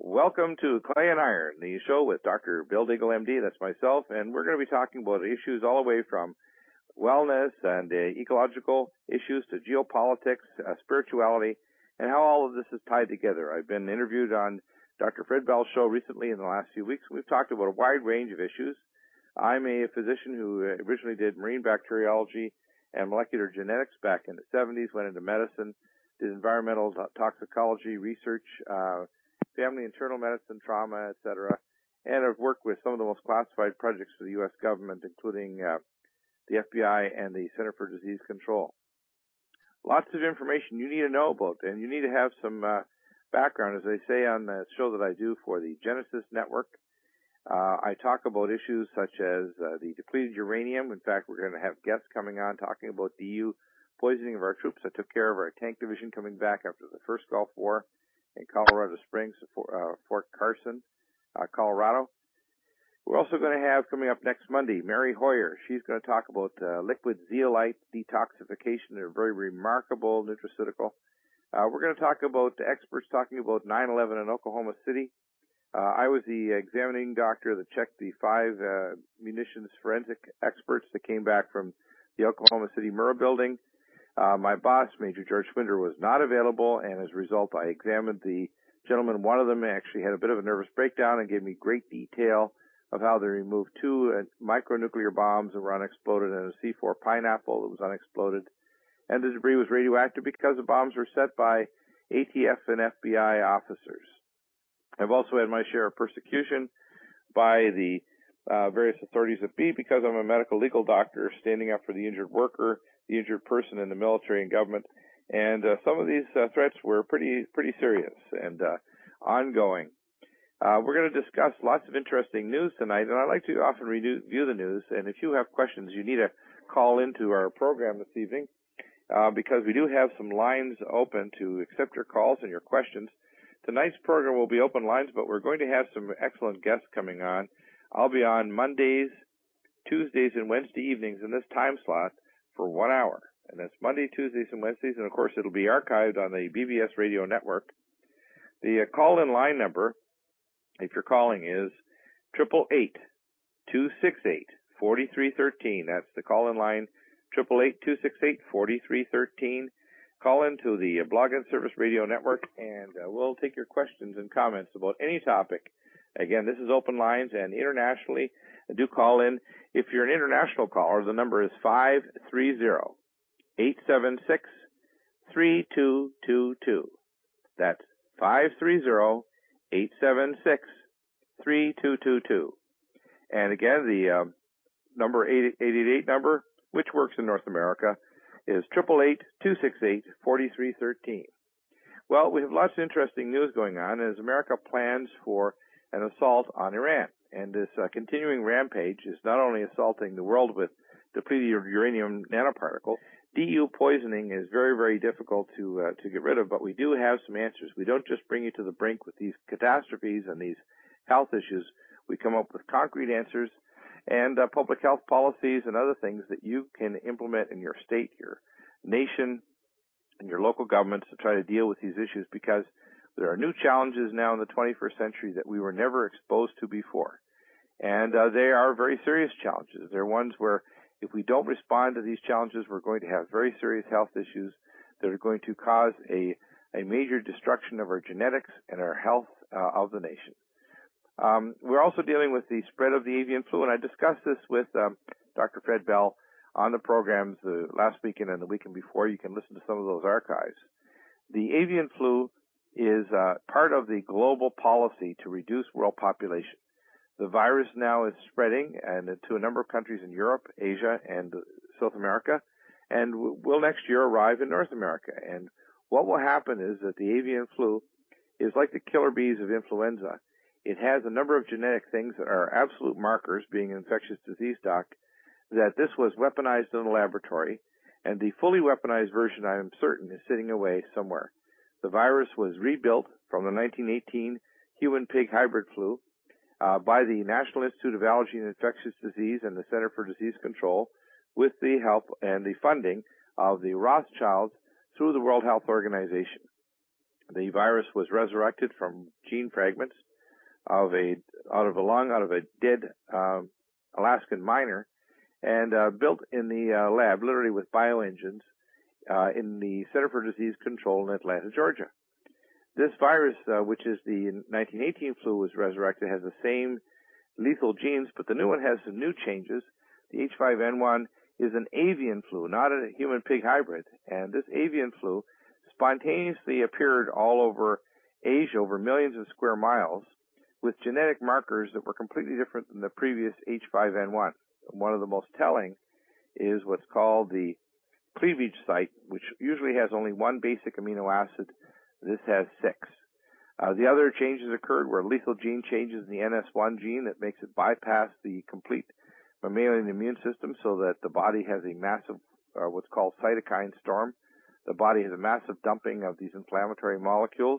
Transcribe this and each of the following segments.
Welcome to Clay and Iron, the show with Dr. Bill Deagle, MD. That's myself, and we're going to be talking about issues all the way from wellness and ecological issues to geopolitics, spirituality, and how all of this is tied together. I've been interviewed on Dr. Fred Bell's show recently in the last few weeks. We've talked about a wide range of issues. I'm a physician who originally did marine bacteriology and molecular genetics back in the 70s, went into medicine, did environmental toxicology research, family internal medicine, trauma, etc. And I've worked with some of the most classified projects for the U.S. government, including the FBI and the Center for Disease Control. Lots of information you need to know about, and you need to have some background. As I say on the show that I do for the Genesis Network, I talk about issues such as the depleted uranium. In fact, we're going to have guests coming on talking about DU poisoning of our troops. I took care of our tank division coming back after the first Gulf War in Colorado Springs, Fort Carson, Colorado. We're also going to have coming up next Monday, Mary Hoyer. She's going to talk about liquid zeolite detoxification, a very remarkable nutraceutical. We're going to talk about experts talking about 9/11 in Oklahoma City. I was the examining doctor that checked the 5 munitions forensic experts that came back from the Oklahoma City Murrah building. My boss, Major George Schwinder, was not available, and as a result, I examined the gentlemen. One of them actually had a bit of a nervous breakdown and gave me great detail of how they removed 2 micronuclear bombs that were unexploded and a C-4 Pineapple that was unexploded. And the debris was radioactive because the bombs were set by ATF and FBI officers. I've also had my share of persecution by the various authorities at B because I'm a medical legal doctor standing up for the injured worker, the injured person in the military and government. And some of these threats were pretty serious and ongoing. We're going to discuss lots of interesting news tonight, and I like to often review the news. And if you have questions, you need to call into our program this evening because we do have some lines open to accept your calls and your questions. Tonight's program will be open lines, but we're going to have some excellent guests coming on. I'll be on Mondays, Tuesdays, and Wednesday evenings in this time slot for 1 hour. And that's Monday, Tuesdays, and Wednesdays. And, of course, it'll be archived on the BBS radio network. The call-in line number, if you're calling, is 888-268-4313. That's the call-in line, 888-268-4313. Call into the Blog and Service Radio Network, and we'll take your questions and comments about any topic. Again, this is open lines, and internationally, do call in. If you're an international caller, the number is 530-876-3222. That's 530-876-3222. And again, the number 888 number, which works in North America, is 888-268-4313. Well, we have lots of interesting news going on as America plans for an assault on Iran. And this continuing rampage is not only assaulting the world with depleted uranium nanoparticles. DU poisoning is very, very difficult to get rid of, but we do have some answers. We don't just bring you to the brink with these catastrophes and these health issues. We come up with concrete answers and public health policies and other things that you can implement in your state, your nation, and your local governments to try to deal with these issues, because there are new challenges now in the 21st century that we were never exposed to before. And they are very serious challenges. They're ones where if we don't respond to these challenges, we're going to have very serious health issues that are going to cause a major destruction of our genetics and our health of the nation. We're also dealing with the spread of the avian flu, and I discussed this with Dr. Fred Bell on the programs the last weekend and the weekend before. You can listen to some of those archives. The avian flu is part of the global policy to reduce world population. The virus now is spreading and to a number of countries in Europe, Asia, and South America, and will next year arrive in North America. And what will happen is that the avian flu is like the killer bees of influenza. It has a number of genetic things that are absolute markers, being an infectious disease doc, that this was weaponized in the laboratory, and the fully weaponized version, I am certain, is sitting away somewhere. The virus was rebuilt from the 1918 human-pig hybrid flu by the National Institute of Allergy and Infectious Disease and the Center for Disease Control with the help and the funding of the Rothschilds through the World Health Organization. The virus was resurrected from gene fragments out of a dead Alaskan miner, and built in the lab, literally with bioengines, in the Center for Disease Control in Atlanta, Georgia. This virus, which is the 1918 flu, was resurrected, has the same lethal genes, but the new one has some new changes. The H5N1 is an avian flu, not a human-pig hybrid, and this avian flu spontaneously appeared all over Asia, over millions of square miles, with genetic markers that were completely different than the previous H5N1. One of the most telling is what's called the cleavage site, which usually has only one basic amino acid. This has 6. The other changes occurred were lethal gene changes in the NS1 gene that makes it bypass the complete mammalian immune system, so that the body has a massive, what's called cytokine storm. The body has a massive dumping of these inflammatory molecules.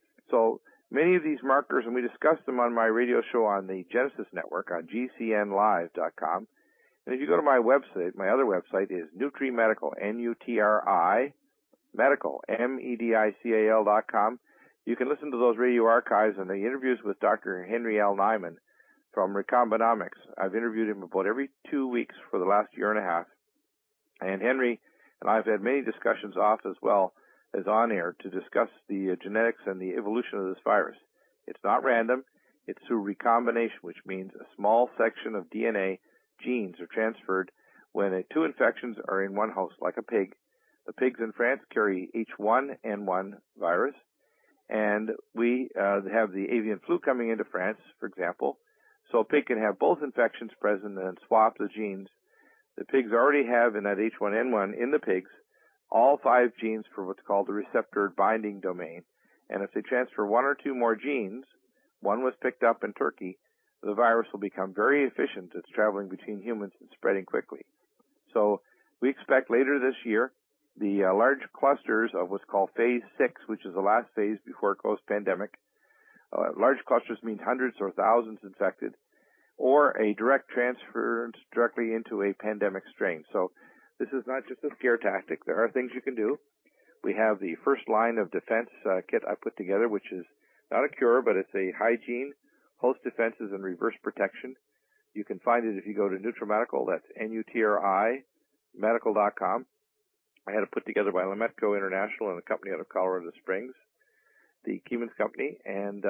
So many of these markers, and we discussed them on my radio show on the Genesis Network on GCNlive.com. And if you go to my website, my other website is Nutri Medical, N-U-T-R-I, Medical, M-E-D-I-C-A-L.com. You can listen to those radio archives and the interviews with Dr. Henry L. Nyman from Recombinomics. I've interviewed him about every 2 weeks for the last year and a half. And Henry and I've had many discussions off as well as on air to discuss the genetics and the evolution of this virus. It's not random. It's through recombination, which means a small section of DNA genes are transferred when 2 infections are in one host, like a pig. The pigs in France carry H1N1 virus, and we have the avian flu coming into France, for example. So a pig can have both infections present and swap the genes. The pigs already have in that H1N1 in the pigs all 5 genes for what's called the receptor binding domain. And if they transfer 1 or 2 more genes, one was picked up in Turkey, the virus will become very efficient. It's traveling between humans and spreading quickly. So we expect later this year the large clusters of what's called phase 6, which is the last phase before it goes pandemic. Large clusters means hundreds or thousands infected, or a direct transfer directly into a pandemic strain. So this is not just a scare tactic. There are things you can do. We have the first line of defense kit I put together, which is not a cure, but it's a hygiene, host defenses, and reverse protection. You can find it if you go to NutriMedical. That's N-U-T-R-I, medical.com. I had it put together by Lametco International and a company out of Colorado Springs, the Keemans Company, and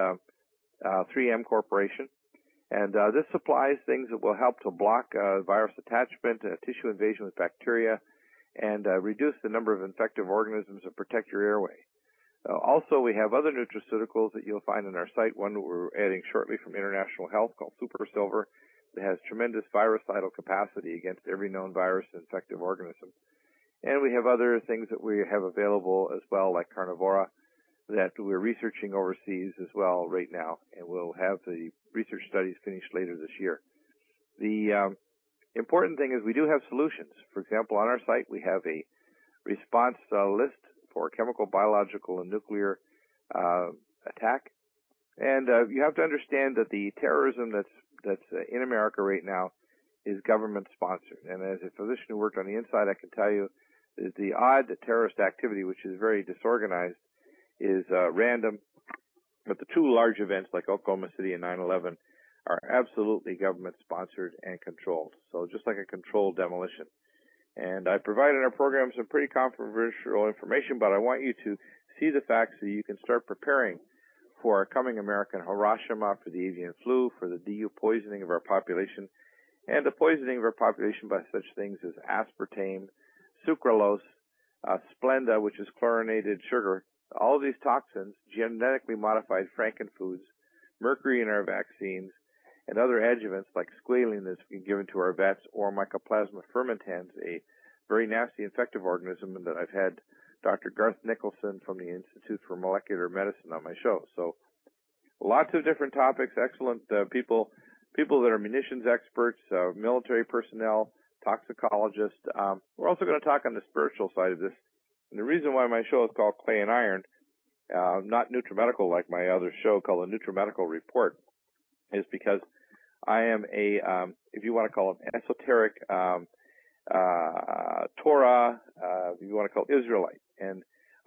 3M Corporation. And this supplies things that will help to block virus attachment, tissue invasion with bacteria, and reduce the number of infective organisms and protect your airway. Also, we have other nutraceuticals that you'll find on our site. One we're adding shortly from International Health called Super Silver that has tremendous virucidal capacity against every known virus and infective organism. And we have other things that we have available as well, like Carnivora, that we're researching overseas as well right now, and we'll have the research studies finished later this year. The important thing is we do have solutions. For example, on our site we have a response list for chemical, biological, and nuclear attack. And you have to understand that the terrorism that's in America right now is government sponsored. And as a physician who worked on the inside, I can tell you that the odd terrorist activity, which is very disorganized, is random. But the 2 large events like Oklahoma City and 9/11 are absolutely government sponsored and controlled. So just like a controlled demolition. And I provide in our program some pretty controversial information, but I want you to see the facts so you can start preparing for a coming American Hiroshima, for the avian flu, for the DU poisoning of our population, and the poisoning of our population by such things as aspartame, sucralose, Splenda, which is chlorinated sugar. All of these toxins, genetically modified frankenfoods, mercury in our vaccines, and other adjuvants like squalene that's been given to our vets, or Mycoplasma fermentans, a very nasty infective organism that I've had Dr. Garth Nicholson from the Institute for Molecular Medicine on my show. So lots of different topics, excellent people that are munitions experts, military personnel, toxicologists. We're also going to talk on the spiritual side of this. And the reason why my show is called Clay and Iron, not NutriMedical like my other show called the NutriMedical Report, is because I am a, if you want to call it, esoteric Torah, if you want to call it Israelite. And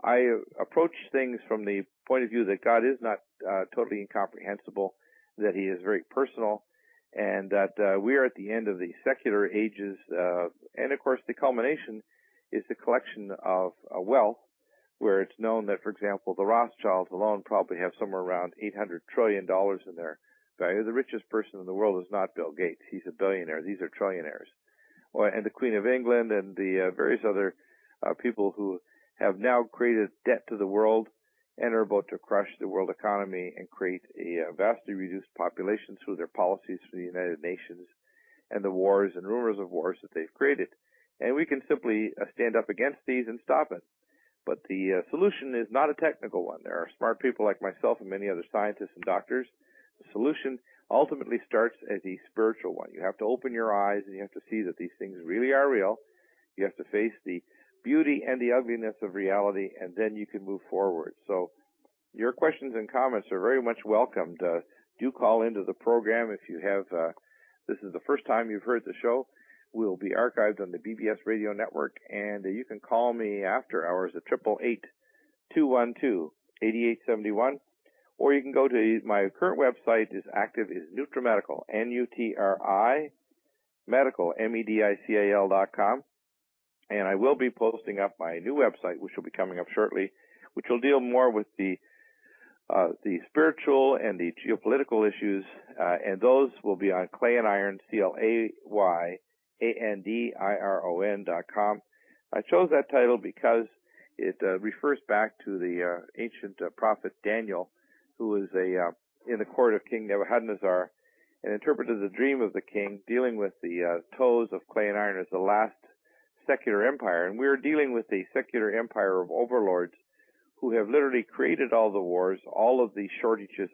I approach things from the point of view that God is not totally incomprehensible, that He is very personal, and that we are at the end of the secular ages, and of course the culmination is the collection of wealth, where it's known that, for example, the Rothschilds alone probably have somewhere around $800 trillion in their value. The richest person in the world is not Bill Gates. He's a billionaire. These are trillionaires. And the Queen of England and the various other people who have now created debt to the world and are about to crush the world economy and create a vastly reduced population through their policies for the United Nations and the wars and rumors of wars that they've created. And we can simply stand up against these and stop it. But the solution is not a technical one. There are smart people like myself and many other scientists and doctors. The solution ultimately starts as a spiritual one. You have to open your eyes and you have to see that these things really are real. You have to face the beauty and the ugliness of reality, and then you can move forward. So your questions and comments are very much welcomed. Do call into the program if you have, this is the first time you've heard the show. Will be archived on the BBS Radio Network, and you can call me after hours at 888-212-8871, or you can go to my current website is active, is NutriMedical, N-U-T-R-I, medical, medical.com, and I will be posting up my new website, which will be coming up shortly, which will deal more with the spiritual and the geopolitical issues, and those will be on Clay and Iron, CLAYANDIRON.com. I chose that title because it refers back to the ancient prophet Daniel, who was in the court of King Nebuchadnezzar and interpreted the dream of the king, dealing with the toes of Clay and Iron as the last secular empire. And we're dealing with a secular empire of overlords who have literally created all the wars, all of the shortages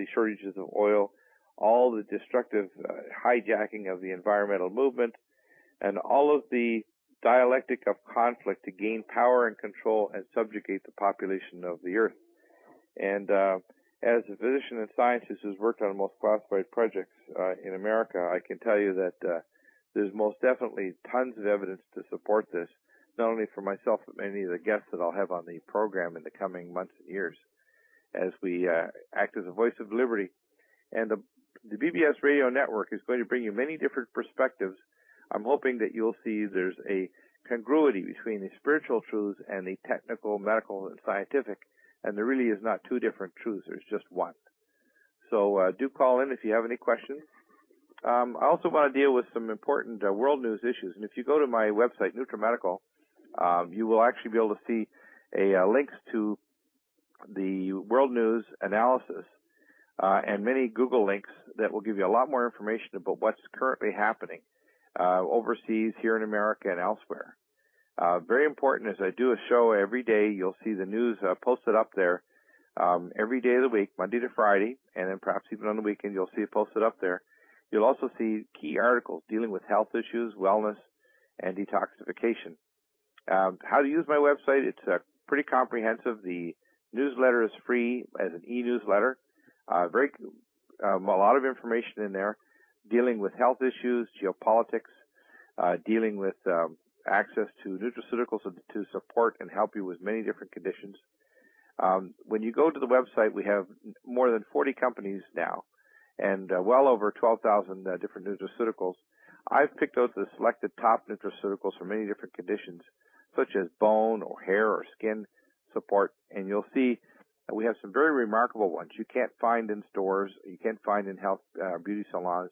of oil, all the destructive hijacking of the environmental movement, and all of the dialectic of conflict to gain power and control and subjugate the population of the earth. And as a physician and scientist who's worked on most classified projects in America, I can tell you that there's most definitely tons of evidence to support this, not only for myself, but many of the guests that I'll have on the program in the coming months and years as we act as a voice of liberty. And the BBS Radio Network is going to bring you many different perspectives. I'm hoping that you'll see there's a congruity between the spiritual truths and the technical, medical, and scientific, and there really is not two different truths. There's just one. So do call in if you have any questions. I also want to deal with some important world news issues, and if you go to my website, NutriMedical, you will actually be able to see links to the world news analysis and many Google links that will give you a lot more information about what's currently happening overseas, here in America, and elsewhere. Very important, as I do a show every day, you'll see the news posted up there every day of the week, Monday to Friday, and then perhaps even on the weekend you'll see it posted up there. You'll also see key articles dealing with health issues, wellness, and detoxification. How to use my website, it's pretty comprehensive. The newsletter is free as an e-newsletter. A lot of information in there dealing with health issues, geopolitics, dealing with access to nutraceuticals to support and help you with many different conditions. When you go to the website, we have more than 40 companies now and well over 12,000 different nutraceuticals. I've picked out the selected top nutraceuticals for many different conditions, such as bone or hair or skin support, and you'll see we have some very remarkable ones you can't find in stores, you can't find in health beauty salons.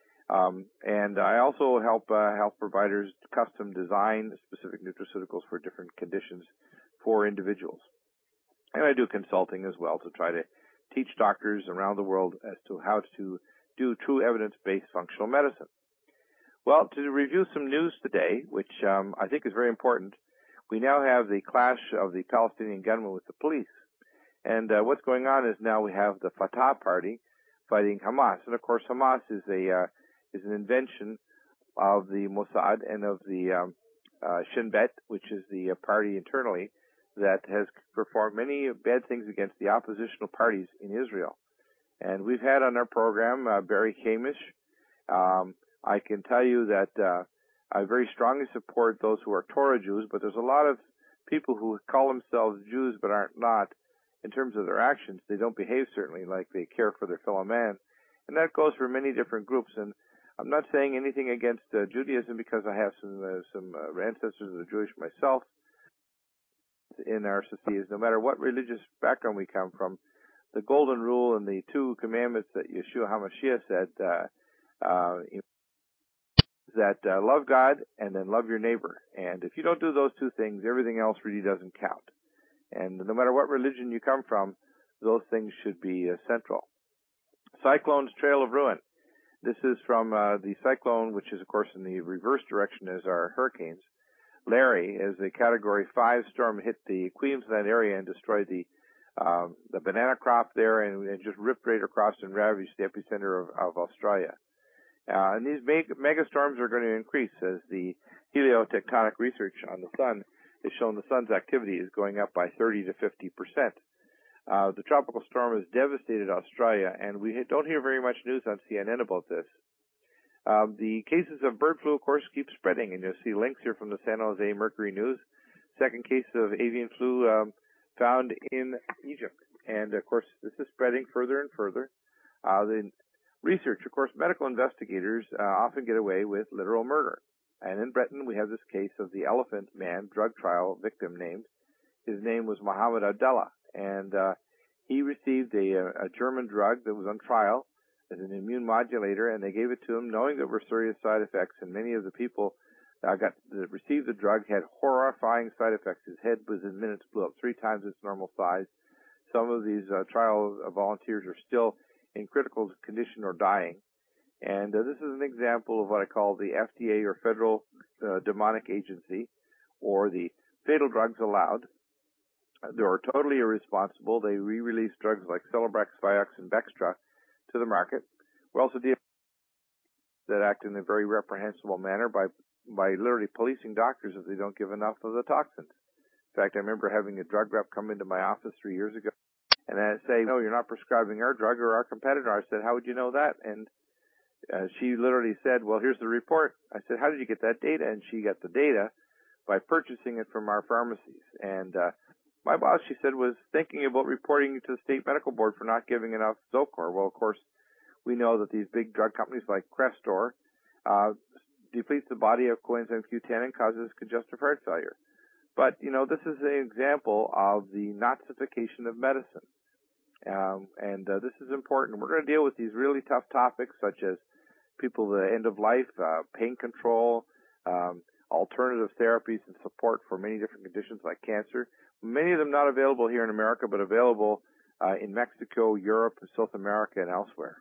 And I also help health providers custom design specific nutraceuticals for different conditions for individuals. And I do consulting as well to try to teach doctors around the world as to how to do true evidence-based functional medicine. Well, to review some news today, which I think is very important, we now have the clash of the Palestinian gunmen with the police. And what's going on is now we have the Fatah party fighting Hamas. And, of course, Hamas is an invention of the Mossad and of the Shin Bet, which is the party internally that has performed many bad things against the oppositional parties in Israel. And we've had on our program Barry Hamish. I can tell you that I very strongly support those who are Torah Jews, but there's a lot of people who call themselves Jews but aren't not, in terms of their actions, they don't behave certainly like they care for their fellow man. And that goes for many different groups. And I'm not saying anything against Judaism because I have some ancestors that are Jewish myself. In our societies, no matter what religious background we come from, the golden rule and the two commandments that Yeshua HaMashiach said, that love God and then love your neighbor. And if you don't do those two things, everything else really doesn't count. And no matter what religion you come from, those things should be central. Cyclone's Trail of Ruin. This is from the cyclone, which is, of course, in the reverse direction as our hurricanes. Larry, as a Category 5 storm, hit the Queensland area and destroyed the banana crop there and just ripped right across and ravaged the epicenter of Australia. And these mega storms are going to increase as the heliotectonic research on the sun has shown the sun's activity is going up by 30 to 50%. The tropical storm has devastated Australia, and we don't hear very much news on CNN about this. The cases of bird flu, of course, keep spreading, and you'll see links here from the San Jose Mercury News. Second case of avian flu found in Egypt. And, of course, this is spreading further and further. The research, of course, medical investigators often get away with literal murder. And in Britain, we have this case of the Elephant Man drug trial victim named. His name was Mohammed Abdallah, and he received a German drug that was on trial as an immune modulator, and they gave it to him knowing there were serious side effects, and many of the people that received the drug had horrifying side effects. His head was in minutes blew up 3 times its normal size. Some of these trial volunteers are still in critical condition or dying. And this is an example of what I call the FDA, or Federal Demonic Agency, or the Fatal Drugs Allowed. They are totally irresponsible. They re-release drugs like Celebrex, Vioxx, and Bextra to the market. We're also dealing with that act in a very reprehensible manner by literally policing doctors if they don't give enough of the toxins. In fact, I remember having a drug rep come into my office 3 years ago, and I'd say, "No, you're not prescribing our drug or our competitor." I said, "How would you know that?" And she literally said, "Well, here's the report." I said, "How did you get that data?" And she got the data by purchasing it from our pharmacies. And my boss, she said, was thinking about reporting to the state medical board for not giving enough Zocor. Well, of course, we know that these big drug companies like Crestor depletes the body of coenzyme Q10 and causes congestive heart failure. But, this is an example of the Nazification of medicine. And this is important. We're going to deal with these really tough topics such as people, the end of life, pain control, alternative therapies and support for many different conditions like cancer. Many of them not available here in America, but available in Mexico, Europe, South America, and elsewhere.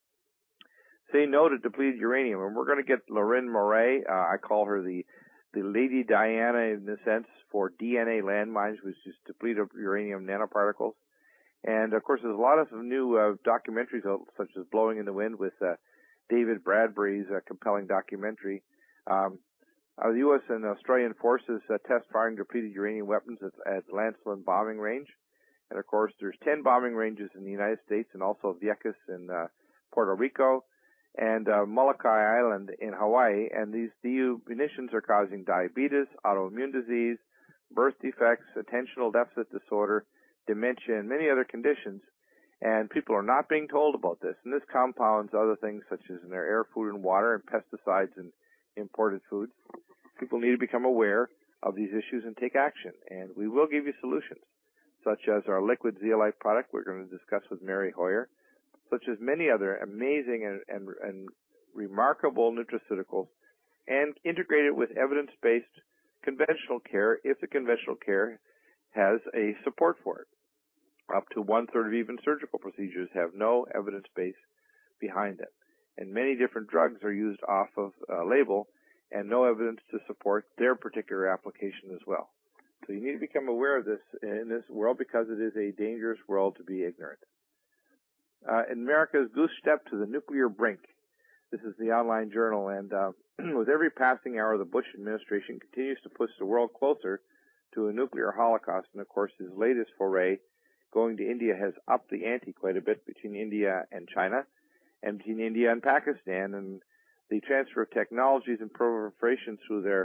Say no to depleted uranium. And we're going to get Lorraine Moray. I call her the Lady Diana in the sense for DNA landmines, which is depleted uranium nanoparticles. And, of course, there's a lot of new documentaries, such as Blowing in the Wind with David Bradbury's compelling documentary. The U.S. and Australian forces test firing depleted uranium weapons at Lancelin bombing range. And, of course, there's 10 bombing ranges in the United States and also Vieques in Puerto Rico and Molokai Island in Hawaii. And these munitions are causing diabetes, autoimmune disease, birth defects, attentional deficit disorder, dementia, and many other conditions. And people are not being told about this. And this compounds other things such as in their air, food, and water, and pesticides and imported foods. People need to become aware of these issues and take action. And we will give you solutions, such as our liquid zeolite product we're going to discuss with Mary Hoyer, such as many other amazing and remarkable nutraceuticals, and integrate it with evidence-based conventional care if the conventional care has a support for it. Up to 1/3 of even surgical procedures have no evidence base behind it. And many different drugs are used off of label and no evidence to support their particular application as well. So you need to become aware of this in this world because it is a dangerous world to be ignorant. America's goose step to the nuclear brink. This is the online journal, and with every passing hour, the Bush administration continues to push the world closer to a nuclear holocaust. And, of course, his latest foray going to India has upped the ante quite a bit between India and China and between India and Pakistan. And the transfer of technologies and proliferation through their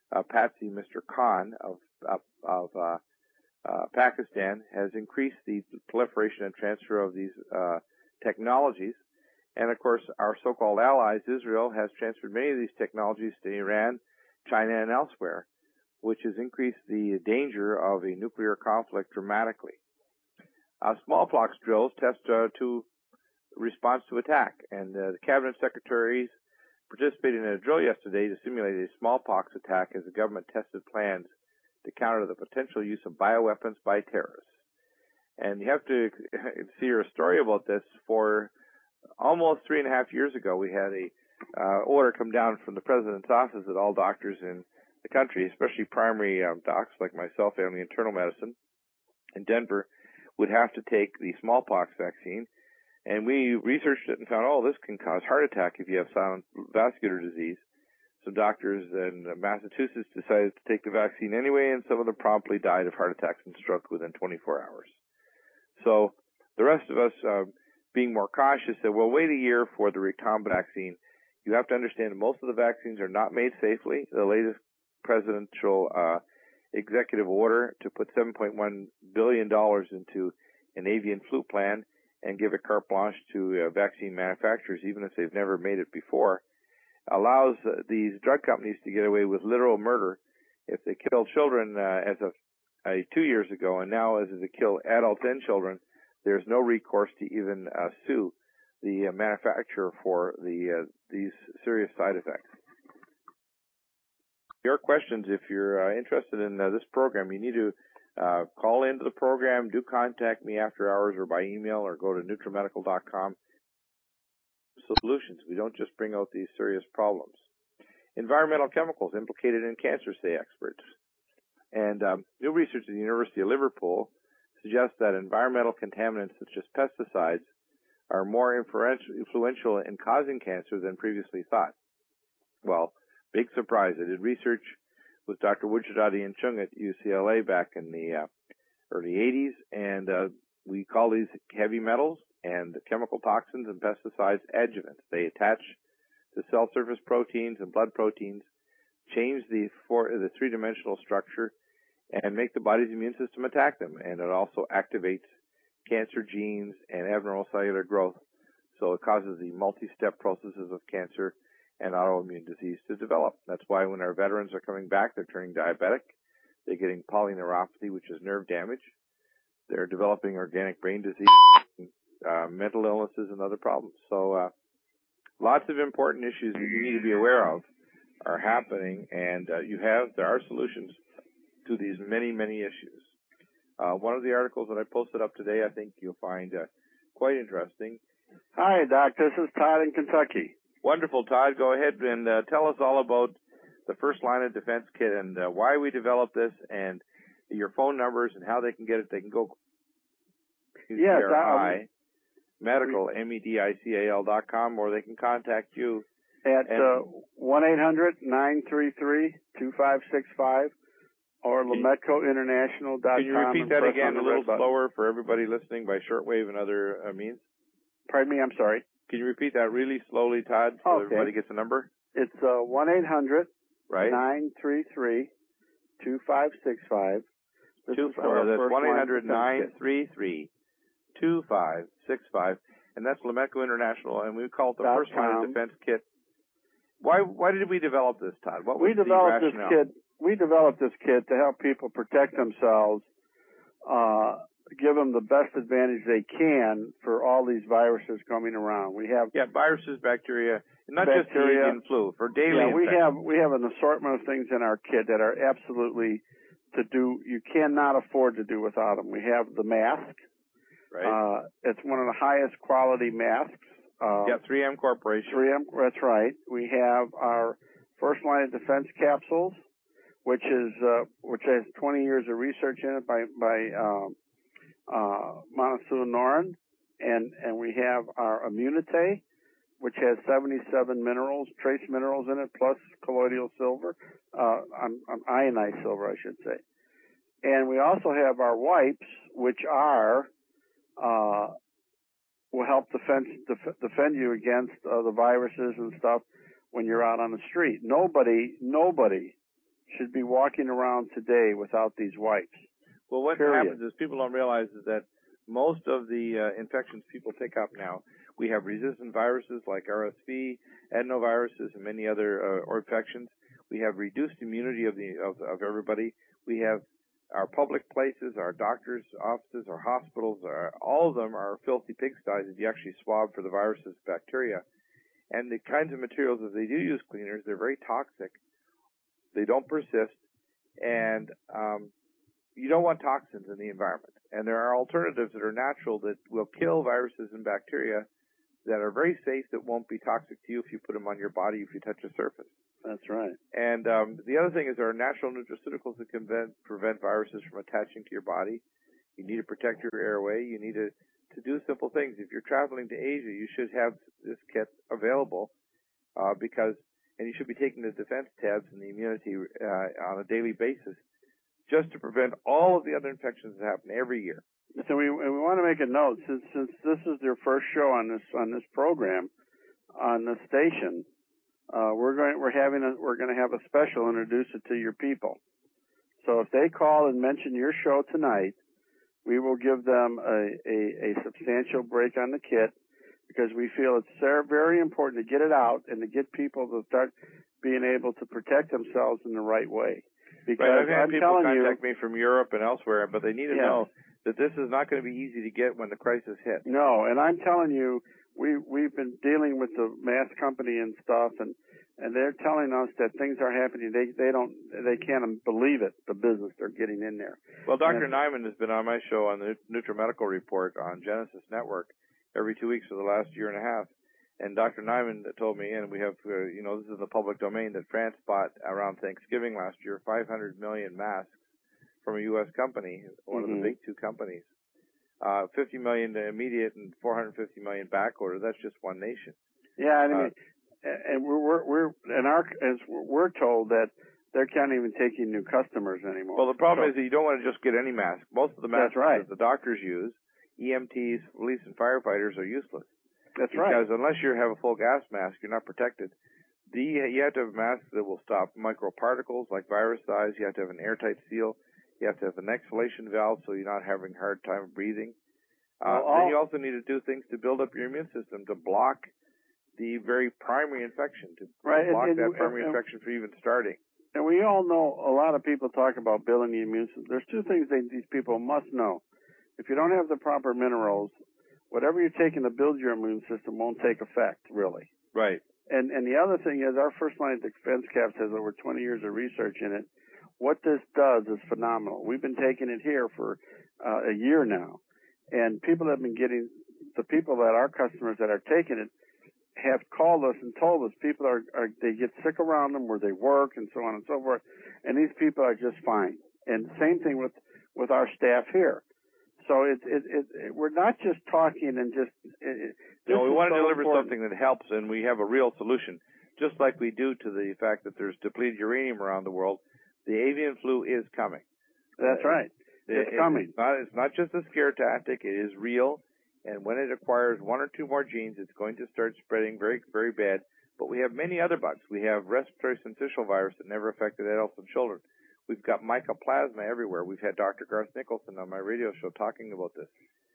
patsy, Mr. Khan of Pakistan, has increased the proliferation and transfer of these technologies. And of course, our so-called allies, Israel, has transferred many of these technologies to Iran, China, and elsewhere, which has increased the danger of a nuclear conflict dramatically. Smallpox drills test to response to attack, and the cabinet secretaries participated in a drill yesterday to simulate a smallpox attack as the government tested plans to counter the potential use of bioweapons by terrorists. And you have to see a story about this. For almost 3.5 years ago, we had a order come down from the president's office that all doctors in the country, especially primary docs like myself, family internal medicine in Denver, would have to take the smallpox vaccine. And we researched it and found, this can cause heart attack if you have silent vascular disease. Some doctors in Massachusetts decided to take the vaccine anyway, and some of them promptly died of heart attacks and stroke within 24 hours. So the rest of us, being more cautious, said, well, wait a year for the recombinant vaccine. You have to understand that most of the vaccines are not made safely. The latest presidential executive order to put $7.1 billion into an avian flu plan and give a carte blanche to vaccine manufacturers, even if they've never made it before, allows these drug companies to get away with literal murder. If they kill children as of 2 years ago, and now as they kill adults and children, there's no recourse to even sue the manufacturer for these serious side effects. Your questions, if you're interested in this program, you need to call into the program. Do contact me after hours or by email, or go to NutriMedical.com. Solutions. We don't just bring out these serious problems. Environmental chemicals implicated in cancer, say experts. And new research at the University of Liverpool suggests that environmental contaminants such as pesticides are more influential in causing cancer than previously thought. Well, big surprise. I did research with Dr. Wujidadi and Chung at UCLA back in the early 80s, and we call these heavy metals and chemical toxins and pesticides adjuvants. They attach to cell surface proteins and blood proteins, change the three-dimensional structure, and make the body's immune system attack them. And it also activates cancer genes and abnormal cellular growth. So it causes the multi-step processes of cancer and autoimmune disease to develop. That's why when our veterans are coming back, they're turning diabetic. They're getting polyneuropathy, which is nerve damage. They're developing organic brain disease, mental illnesses, and other problems. So lots of important issues that you need to be aware of are happening, and there are solutions to these many, many issues. One of the articles that I posted up today, I think you'll find quite interesting. Hi, Doc. This is Todd in Kentucky. Wonderful, Todd. Go ahead and tell us all about the First Line of Defense Kit and why we developed this, and your phone numbers and how they can get it. They can go to medical, medical.com, or they can contact you at 1-800-933-2565 or LaMetcoInternational.com. Can you repeat that again a little slower for everybody listening by shortwave and other means? Pardon me, I'm sorry. Can you repeat that really slowly, Todd, so everybody gets the number? It's 1-800-933-2565. That's 1-800-933-2565, and that's LaMetco International, and we call it the First Line of Defense Kit. Why did we develop this, Todd? What was the rationale? We developed this kit to help people protect themselves, give them the best advantage they can for all these viruses coming around. We have viruses, bacteria, not just the avian flu, for daily infection. we have an assortment of things in our kit that are absolutely you cannot afford to do without them. We have the mask. Right. It's one of the highest quality masks. 3M Corporation. 3M, that's right. We have our First Line of Defense capsules, which has 20 years of research in it by Manaslu Noren, and we have our Immunite, which has 77 minerals, trace minerals in it, plus colloidal silver, ionized silver, I should say. And we also have our wipes, which will help defend you against the viruses and stuff when you're out on the street. Nobody should be walking around today without these wipes. Well, what Period. happens is people don't realize is that most of the infections people pick up now, we have resistant viruses like RSV, adenoviruses, and many other infections. We have reduced immunity of everybody. We have our public places, our doctors' offices, our hospitals, all of them are filthy pigsties if you actually swab for the viruses, bacteria. And the kinds of materials that they do use cleaners, they're very toxic. They don't persist, and you don't want toxins in the environment. And there are alternatives that are natural that will kill viruses and bacteria that are very safe, that won't be toxic to you if you put them on your body, if you touch a surface. That's right. And the other thing is there are natural nutraceuticals that can prevent viruses from attaching to your body. You need to protect your airway. You need to do simple things. If you're traveling to Asia, you should have this kit available and you should be taking the defense tabs and the immunity on a daily basis just to prevent all of the other infections that happen every year. So we want to make a note, since this is your first show on this program on the station. We're going to have a special, introduce it to your people. So if they call and mention your show tonight, we will give them a substantial break on the kit, because we feel it's very important to get it out and to get people to start being able to protect themselves in the right way. Because I've had I'm people telling contact me from Europe and elsewhere, but they need to know that this is not going to be easy to get when the crisis hits. No, and I'm telling you, we've been dealing with the mass company and stuff, and they're telling us that things are happening. They can't believe it, the business they're getting in there. Well, Dr. Nyman has been on my show on the NutriMedical Report on Genesis Network every 2 weeks for the last year and a half. And Dr. Nyman told me, and we have, this is in the public domain, that France bought around Thanksgiving last year 500 million masks from a U.S. company, one of the big two companies. 50 million immediate and 450 million back order. That's just one nation. Yeah, and we're told that they can't even take in new customers anymore. Well, the problem is that you don't want to just get any mask. Most of the masks that the doctors use, EMTs, police, and firefighters, are useless. That's right. Because unless you have a full gas mask, you're not protected. You have to have a mask that will stop microparticles like virus size. You have to have an airtight seal. You have to have an exhalation valve so you're not having a hard time breathing. Then you also need to do things to build up your immune system to block the very primary infection, to block that primary infection from even starting. And we all know, a lot of people talk about building the immune system. There's two things these people must know. If you don't have the proper minerals, whatever you're taking to build your immune system won't take effect, really. Right. And the other thing is, our First Line Defense Caps has over 20 years of research in it. What this does is phenomenal. We've been taking it here for a year now, and people have been getting, the people that are customers that are taking it have called us and told us people they get sick around them where they work and so on and so forth, and these people are just fine. And same thing with our staff here. So we're not just talking and just. No, we want to deliver something that helps, and we have a real solution. Just like we do to the fact that there's depleted uranium around the world, the avian flu is coming. That's right. It's coming. It's not just a scare tactic. It is real, and when it acquires one or two more genes, it's going to start spreading very, very bad. But we have many other bugs. We have respiratory syncytial virus that never affected adults and children. We've got mycoplasma everywhere. We've had Dr. Garth Nicholson on my radio show talking about this.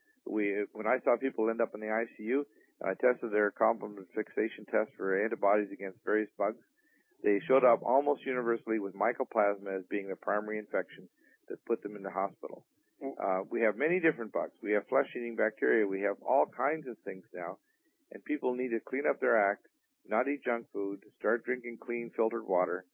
When I saw people end up in the ICU, and I tested their complement fixation test for antibodies against various bugs, they showed up almost universally with mycoplasma as being the primary infection that put them in the hospital. We have many different bugs. We have flesh-eating bacteria. We have all kinds of things now, and people need to clean up their act, not eat junk food, start drinking clean, filtered water,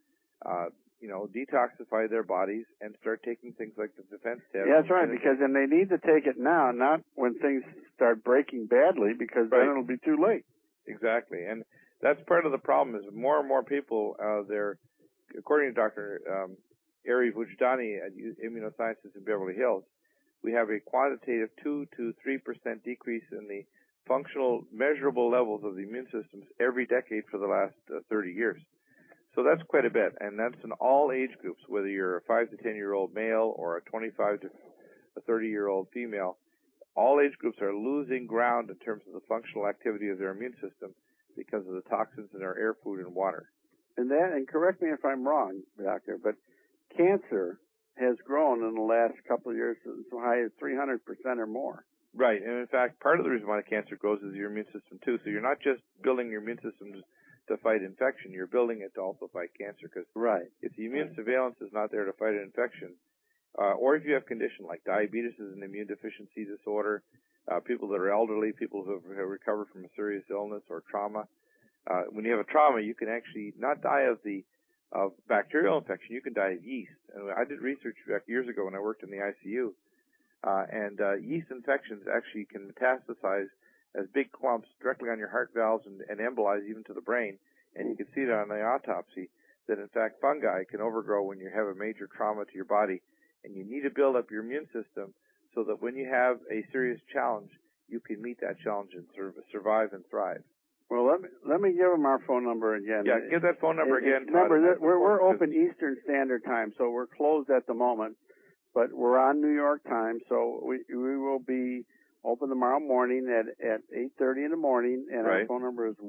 detoxify their bodies, and start taking things like the defense tabs. Yeah, that's right, and they need to take it now, not when things start breaking badly, because then it'll be too late. Exactly, and that's part of the problem is more and more people, according to Dr. Ari Vujdani at Immunosciences in Beverly Hills, we have a quantitative 2 to 3% decrease in the functional measurable levels of the immune systems every decade for the last 30 years. So that's quite a bit, and that's in all age groups, whether you're a 5 to 10-year-old male or a 25 to a 30-year-old female. All age groups are losing ground in terms of the functional activity of their immune system because of the toxins in our air, food, and water. and correct me if I'm wrong, Doctor, but cancer has grown in the last couple of years as high as 300% or more. Right, and in fact, part of the reason why cancer grows is your immune system too. So you're not just building your immune system to fight infection, you're building it to also fight cancer. Because if the immune surveillance is not there to fight an infection, or if you have condition like diabetes is an immune deficiency disorder, people that are elderly, people who have recovered from a serious illness or trauma. When you have a trauma, you can actually not die of bacterial infection. You can die of yeast. And I did research back years ago when I worked in the ICU, and yeast infections actually can metastasize as big clumps directly on your heart valves and embolize even to the brain. And you can see it on the autopsy that in fact fungi can overgrow when you have a major trauma to your body. And you need to build up your immune system so that when you have a serious challenge, you can meet that challenge and survive and thrive. Well, let me give them our phone number again. Yeah, give that phone number again. Remember, we're open Eastern Standard Time, so we're closed at the moment, but we're on New York time, so we will be open tomorrow morning at 8:30 in the morning, and our phone number is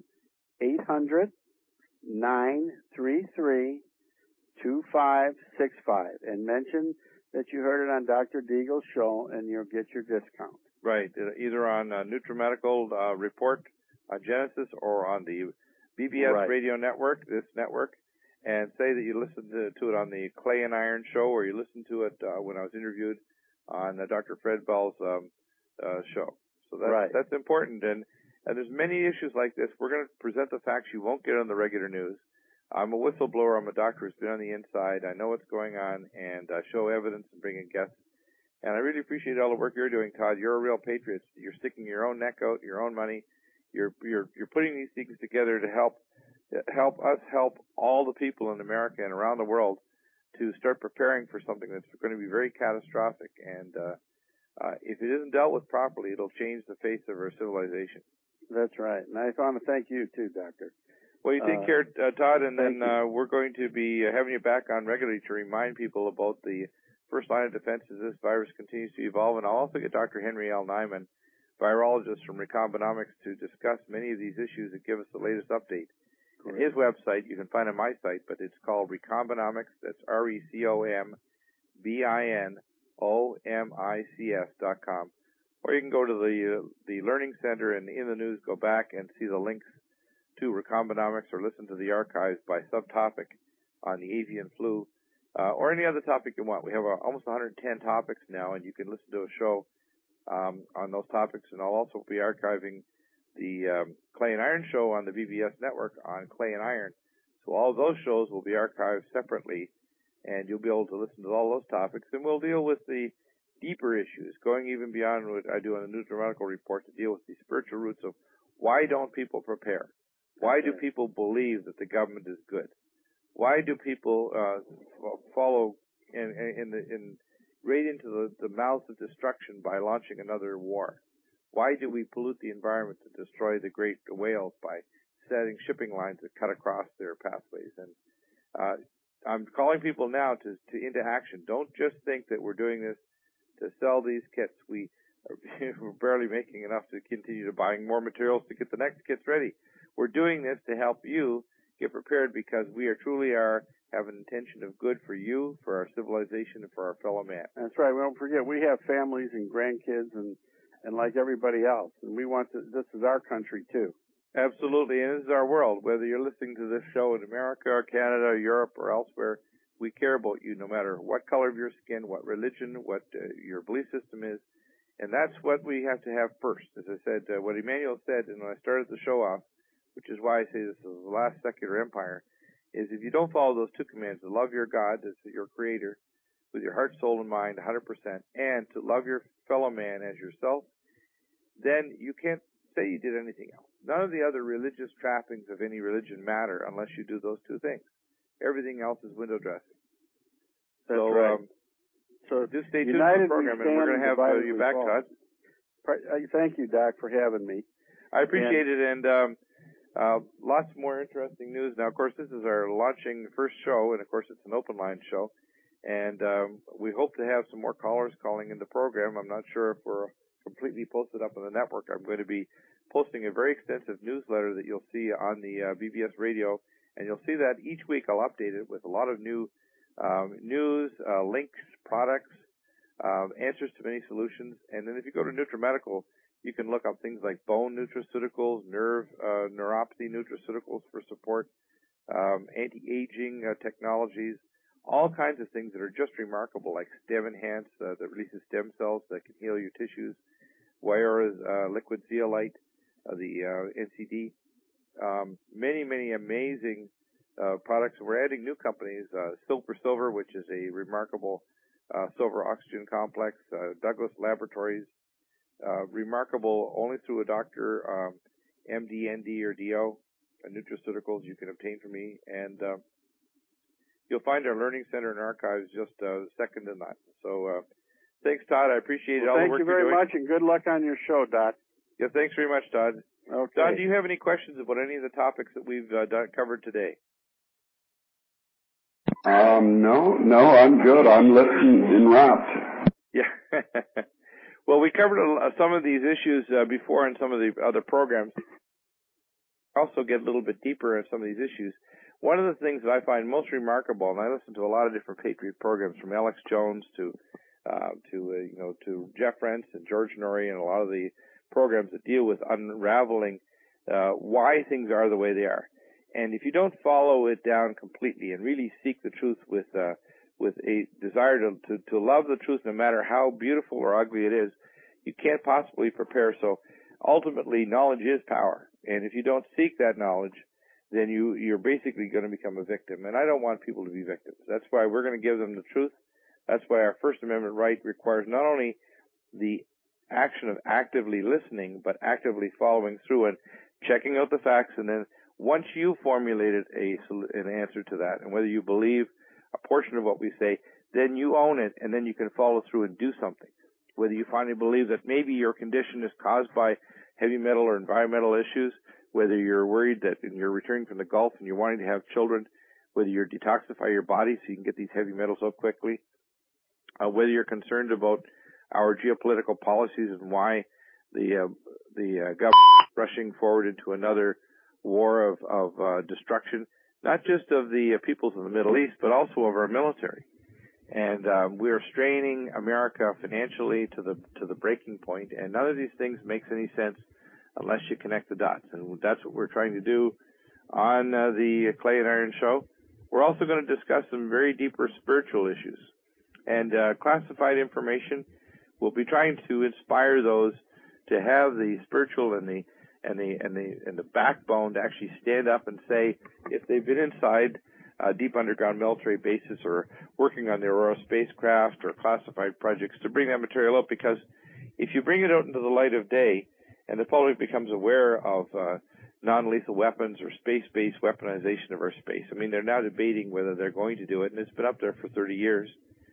1-800-933-2565, and mention that you heard it on Dr. Deagle's show, and you'll get your discount. Right, either on NutriMedical Report on Genesis or on the BBS radio network, this network, and say that you listened to it on the Clay and Iron show, or you listened to it when I was interviewed on Dr. Fred Bell's show. So that's important, and there's many issues like this. We're going to present the facts you won't get on the regular news. I'm a whistleblower. I'm a doctor who's been on the inside. I know what's going on, and show evidence and bring in guests. And I really appreciate all the work you're doing, Todd. You're a real patriot. You're sticking your own neck out, your own money. You're putting these things together to help us help all the people in America and around the world to start preparing for something that's going to be very catastrophic. And if it isn't dealt with properly, it'll change the face of our civilization. That's right. And I want to thank you too, Doctor. Well, you take care, Todd, and then we're going to be having you back on regularly to remind people about the first line of defense as this virus continues to evolve. And I'll also get Dr. Henry L. Nyman, virologist from Recombinomics, to discuss many of these issues and give us the latest update. And his website, you can find on my site, but it's called Recombinomics. That's RECOMBINOMICS.com. Or you can go to the Learning Center and in the news, go back and see the links to Recombinomics, or listen to the archives by subtopic on the avian flu, or any other topic you want. We have almost 110 topics now, and you can listen to a show on those topics. And I'll also be archiving the Clay and Iron show on the BBS network on Clay and Iron. So all of those shows will be archived separately, and you'll be able to listen to all those topics. And we'll deal with the deeper issues, going even beyond what I do on the NutriMedical Report, to deal with the spiritual roots of why don't people prepare? Why do people believe that the government is good? Why do people follow right into the mouths of destruction by launching another war? Why do we pollute the environment to destroy the great whales by setting shipping lines that cut across their pathways? And I'm calling people now to into action. Don't just think that we're doing this to sell these kits. We're barely making enough to continue to buying more materials to get the next kits ready. We're doing this to help you get prepared, because we truly have an intention of good for you, for our civilization, and for our fellow man. That's right. We don't forget, we have families and grandkids and like everybody else, and we want this is our country too. Absolutely, and this is our world. Whether you're listening to this show in America or Canada or Europe or elsewhere, we care about you no matter what color of your skin, what religion, what your belief system is. And that's what we have to have first. As I said, what Emmanuel said, and when I started the show off, which is why I say this is the last secular empire, is if you don't follow those two commands, to love your God, that's your creator, with your heart, soul, and mind 100%, and to love your fellow man as yourself, then you can't say you did anything else. None of the other religious trappings of any religion matter unless you do those two things. Everything else is window dressing. That's right. So just stay tuned to the program, and we're going to have you back, Todd. Thank you, Doc, for having me. I appreciate it, and lots more interesting news. Now, of course, this is our launching first show, and of course, it's an open line show. And we hope to have some more callers calling in the program. I'm not sure if we're completely posted up on the network. I'm going to be posting a very extensive newsletter that you'll see on the BBS radio And you'll see that each week I'll update it with a lot of new news, links, products, answers to many solutions. And then if you go to NutriMedical, you can look up things like bone nutraceuticals, neuropathy nutraceuticals for support, anti-aging technologies, all kinds of things that are just remarkable, like Stem Enhance that releases stem cells that can heal your tissues, Wyora's liquid zeolite, the NCD, many amazing products. We're adding new companies, Silver, which is a remarkable silver oxygen complex, Douglas Laboratories, remarkable only through a doctor, MD, ND, or DO, nutraceuticals you can obtain from me, and you'll find our learning center and archives just second to none. So thanks, Todd. I appreciate all the work you're doing. Thank you very much, and good luck on your show, Todd. Yeah, thanks very much, Todd. Okay. Todd, do you have any questions about any of the topics that we've covered today? No, I'm good. I'm listening enwrapped. Yeah. Well, we covered some of these issues before in some of the other programs. Also get a little bit deeper in some of these issues. One of the things that I find most remarkable, and I listen to a lot of different Patriot programs, from Alex Jones to Jeff Rentz and George Norrie, and a lot of the programs that deal with unraveling why things are the way they are. And if you don't follow it down completely and really seek the truth with a desire to love the truth, no matter how beautiful or ugly it is, you can't possibly prepare. So ultimately, knowledge is power. And if you don't seek that knowledge, then you're basically going to become a victim. And I don't want people to be victims. That's why we're going to give them the truth. That's why our First Amendment right requires not only the action of actively listening, but actively following through and checking out the facts. And then once you formulated an answer to that, and whether you believe a portion of what we say, then you own it, and then you can follow through and do something. Whether you finally believe that maybe your condition is caused by heavy metal or environmental issues, whether you're worried that you're returning from the Gulf and you're wanting to have children, whether you're detoxify your body so you can get these heavy metals out quickly, whether you're concerned about our geopolitical policies and why the government is rushing forward into another war of destruction, not just of the peoples of the Middle East, but also of our military. And we are straining America financially to the breaking point, and none of these things makes any sense unless you connect the dots. And that's what we're trying to do on the Clay and Iron Show. We're also going to discuss some very deeper spiritual issues. And classified information, we'll be trying to inspire those to have the spiritual and the backbone to actually stand up and say, if they've been inside deep underground military bases or working on the Aurora spacecraft or classified projects, to bring that material up, because if you bring it out into the light of day and the public becomes aware of non-lethal weapons or space-based weaponization of our space, I mean, they're now debating whether they're going to do it, and it's been up there for 30 years,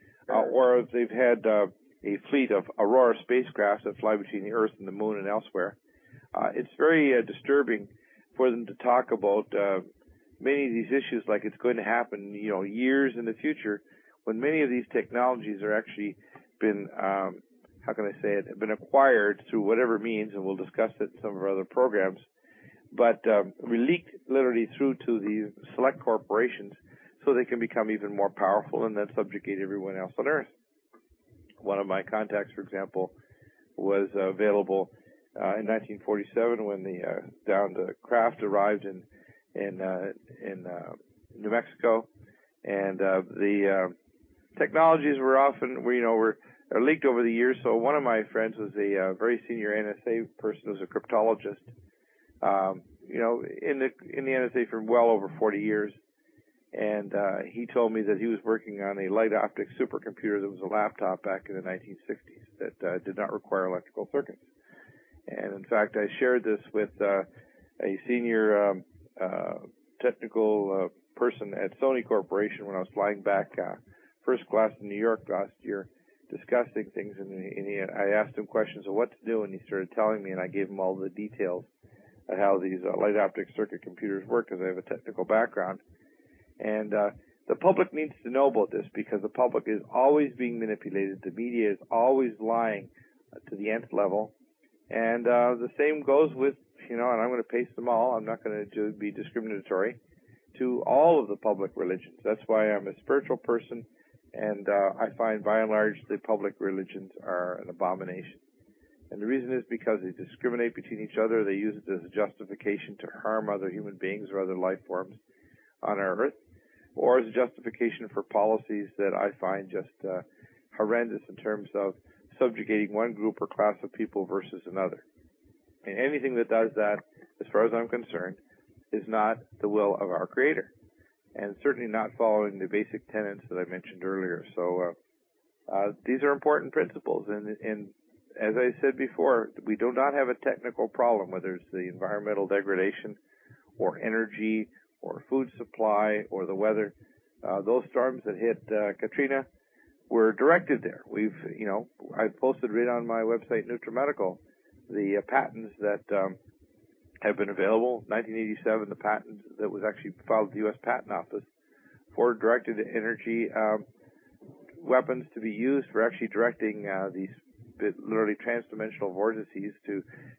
or if they've had a fleet of Aurora spacecrafts that fly between the Earth and the Moon and elsewhere. It's very disturbing for them to talk about many of these issues like it's going to happen, years in the future, when many of these technologies are actually been, been acquired through whatever means, and we'll discuss it in some of our other programs, but leaked literally through to the select corporations so they can become even more powerful and then subjugate everyone else on Earth. One of my contacts, for example, was available in 1947 when the craft arrived in New Mexico, and the technologies were leaked over the years. So one of my friends was a very senior NSA person, who was a cryptologist, in the NSA for well over 40 years. And he told me that he was working on a light optic supercomputer that was a laptop back in the 1960s that did not require electrical circuits. And in fact, I shared this with a senior technical person at Sony Corporation when I was flying back first class in New York last year, discussing things. And I asked him questions of what to do, and he started telling me, and I gave him all the details of how these light optic circuit computers work, because I have a technical background. And the public needs to know about this, because the public is always being manipulated. The media is always lying to the nth level. And the same goes with, and I'm going to paste them all. I'm not going to be discriminatory. to all of the public religions. That's why I'm a spiritual person, and I find by and large the public religions are an abomination. And the reason is because they discriminate between each other. They use it as a justification to harm other human beings or other life forms on our earth, or as a justification for policies that I find just horrendous in terms of subjugating one group or class of people versus another. And anything that does that, as far as I'm concerned, is not the will of our Creator, and certainly not following the basic tenets that I mentioned earlier. So these are important principles, and as I said before, we do not have a technical problem, whether it's the environmental degradation or energy or food supply or the weather. Those storms that hit Katrina were directed there. I've posted right on my website, NutriMedical, the patents that have been available. 1987, the patent that was actually filed at the U.S. Patent Office for directed energy weapons to be used for actually directing these literally transdimensional vortices to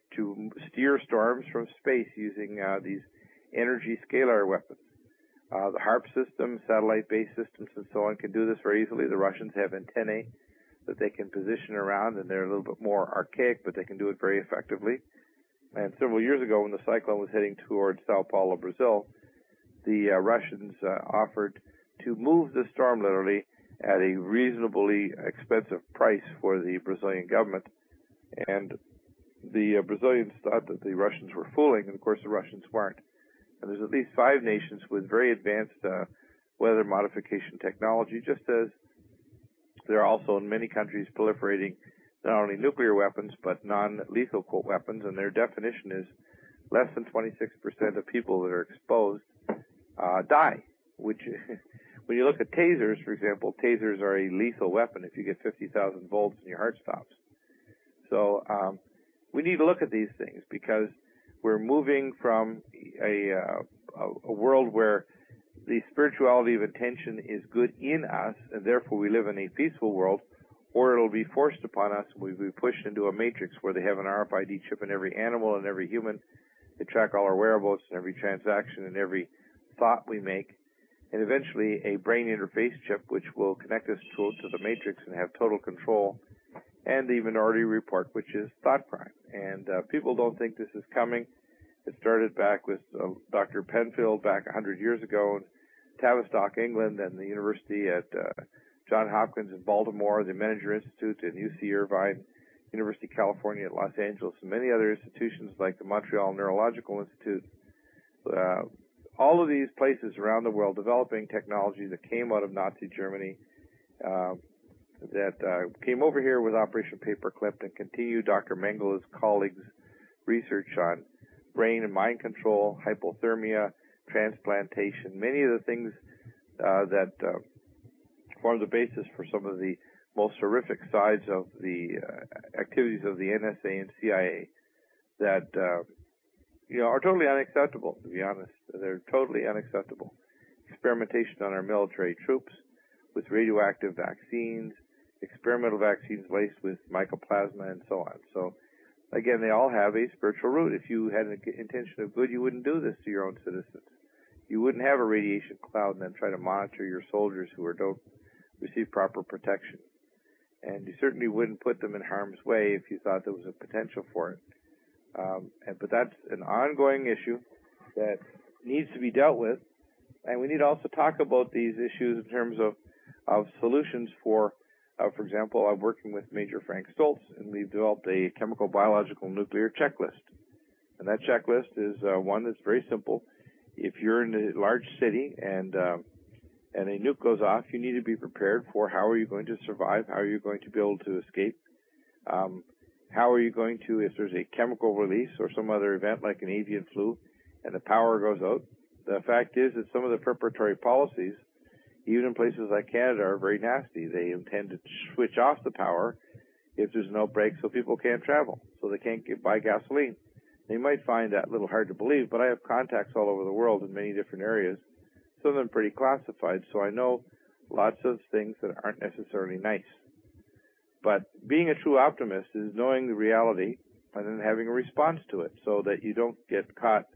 steer storms from space using these energy scalar weapons. The HARP system, satellite-based systems, and so on can do this very easily. The Russians have antennae that they can position around, and they're a little bit more archaic, but they can do it very effectively. And several years ago, when the cyclone was heading towards Sao Paulo, Brazil, the Russians offered to move the storm literally at a reasonably expensive price for the Brazilian government. And the Brazilians thought that the Russians were fooling, and of course the Russians weren't. And there's at least 5 nations with very advanced weather modification technology, just as there are also in many countries proliferating not only nuclear weapons but non-lethal weapons, and their definition is less than 26% of people that are exposed die, which when you look at tasers, for example, tasers are a lethal weapon if you get 50,000 volts and your heart stops. So we need to look at these things because we're moving from a world where the spirituality of intention is good in us, and therefore we live in a peaceful world, or it'll be forced upon us and we'll be pushed into a matrix where they have an RFID chip in every animal and every human. They track all our whereabouts and every transaction and every thought we make, and eventually a brain interface chip which will connect us to the matrix and have total control, and the Minority Report, which is thought crime. And people don't think this is coming. It started back with Dr. Penfield back 100 years ago in Tavistock, England, and the university at Johns Hopkins in Baltimore, the Menninger Institute in UC Irvine, University of California at Los Angeles, and many other institutions like the Montreal Neurological Institute. All of these places around the world developing technology that came out of Nazi Germany, that came over here with Operation Paperclip and continued Dr. Mengele's colleagues' research on brain and mind control, hypothermia, transplantation, many of the things that form the basis for some of the most horrific sides of the activities of the NSA and CIA that are totally unacceptable, to be honest. They're totally unacceptable. Experimentation on our military troops with radioactive vaccines, experimental vaccines laced with mycoplasma, and so on. So, again, they all have a spiritual root. If you had an intention of good, you wouldn't do this to your own citizens. You wouldn't have a radiation cloud and then try to monitor your soldiers who don't receive proper protection. And you certainly wouldn't put them in harm's way if you thought there was a potential for it. But that's an ongoing issue that needs to be dealt with. And we need to also talk about these issues in terms of solutions for example, I'm working with Major Frank Stoltz, and we've developed a chemical, biological, nuclear checklist. And that checklist is one that's very simple. If you're in a large city and a nuke goes off, you need to be prepared for how are you going to survive, how are you going to be able to escape, how are you going to, if there's a chemical release or some other event like an avian flu and the power goes out. The fact is that some of the preparatory policies, even in places like Canada, are very nasty. They intend to switch off the power if there's no break so people can't travel, so they can't buy gasoline. You might find that a little hard to believe, but I have contacts all over the world in many different areas, some of them pretty classified, so I know lots of things that aren't necessarily nice. But being a true optimist is knowing the reality and then having a response to it so that you don't get caught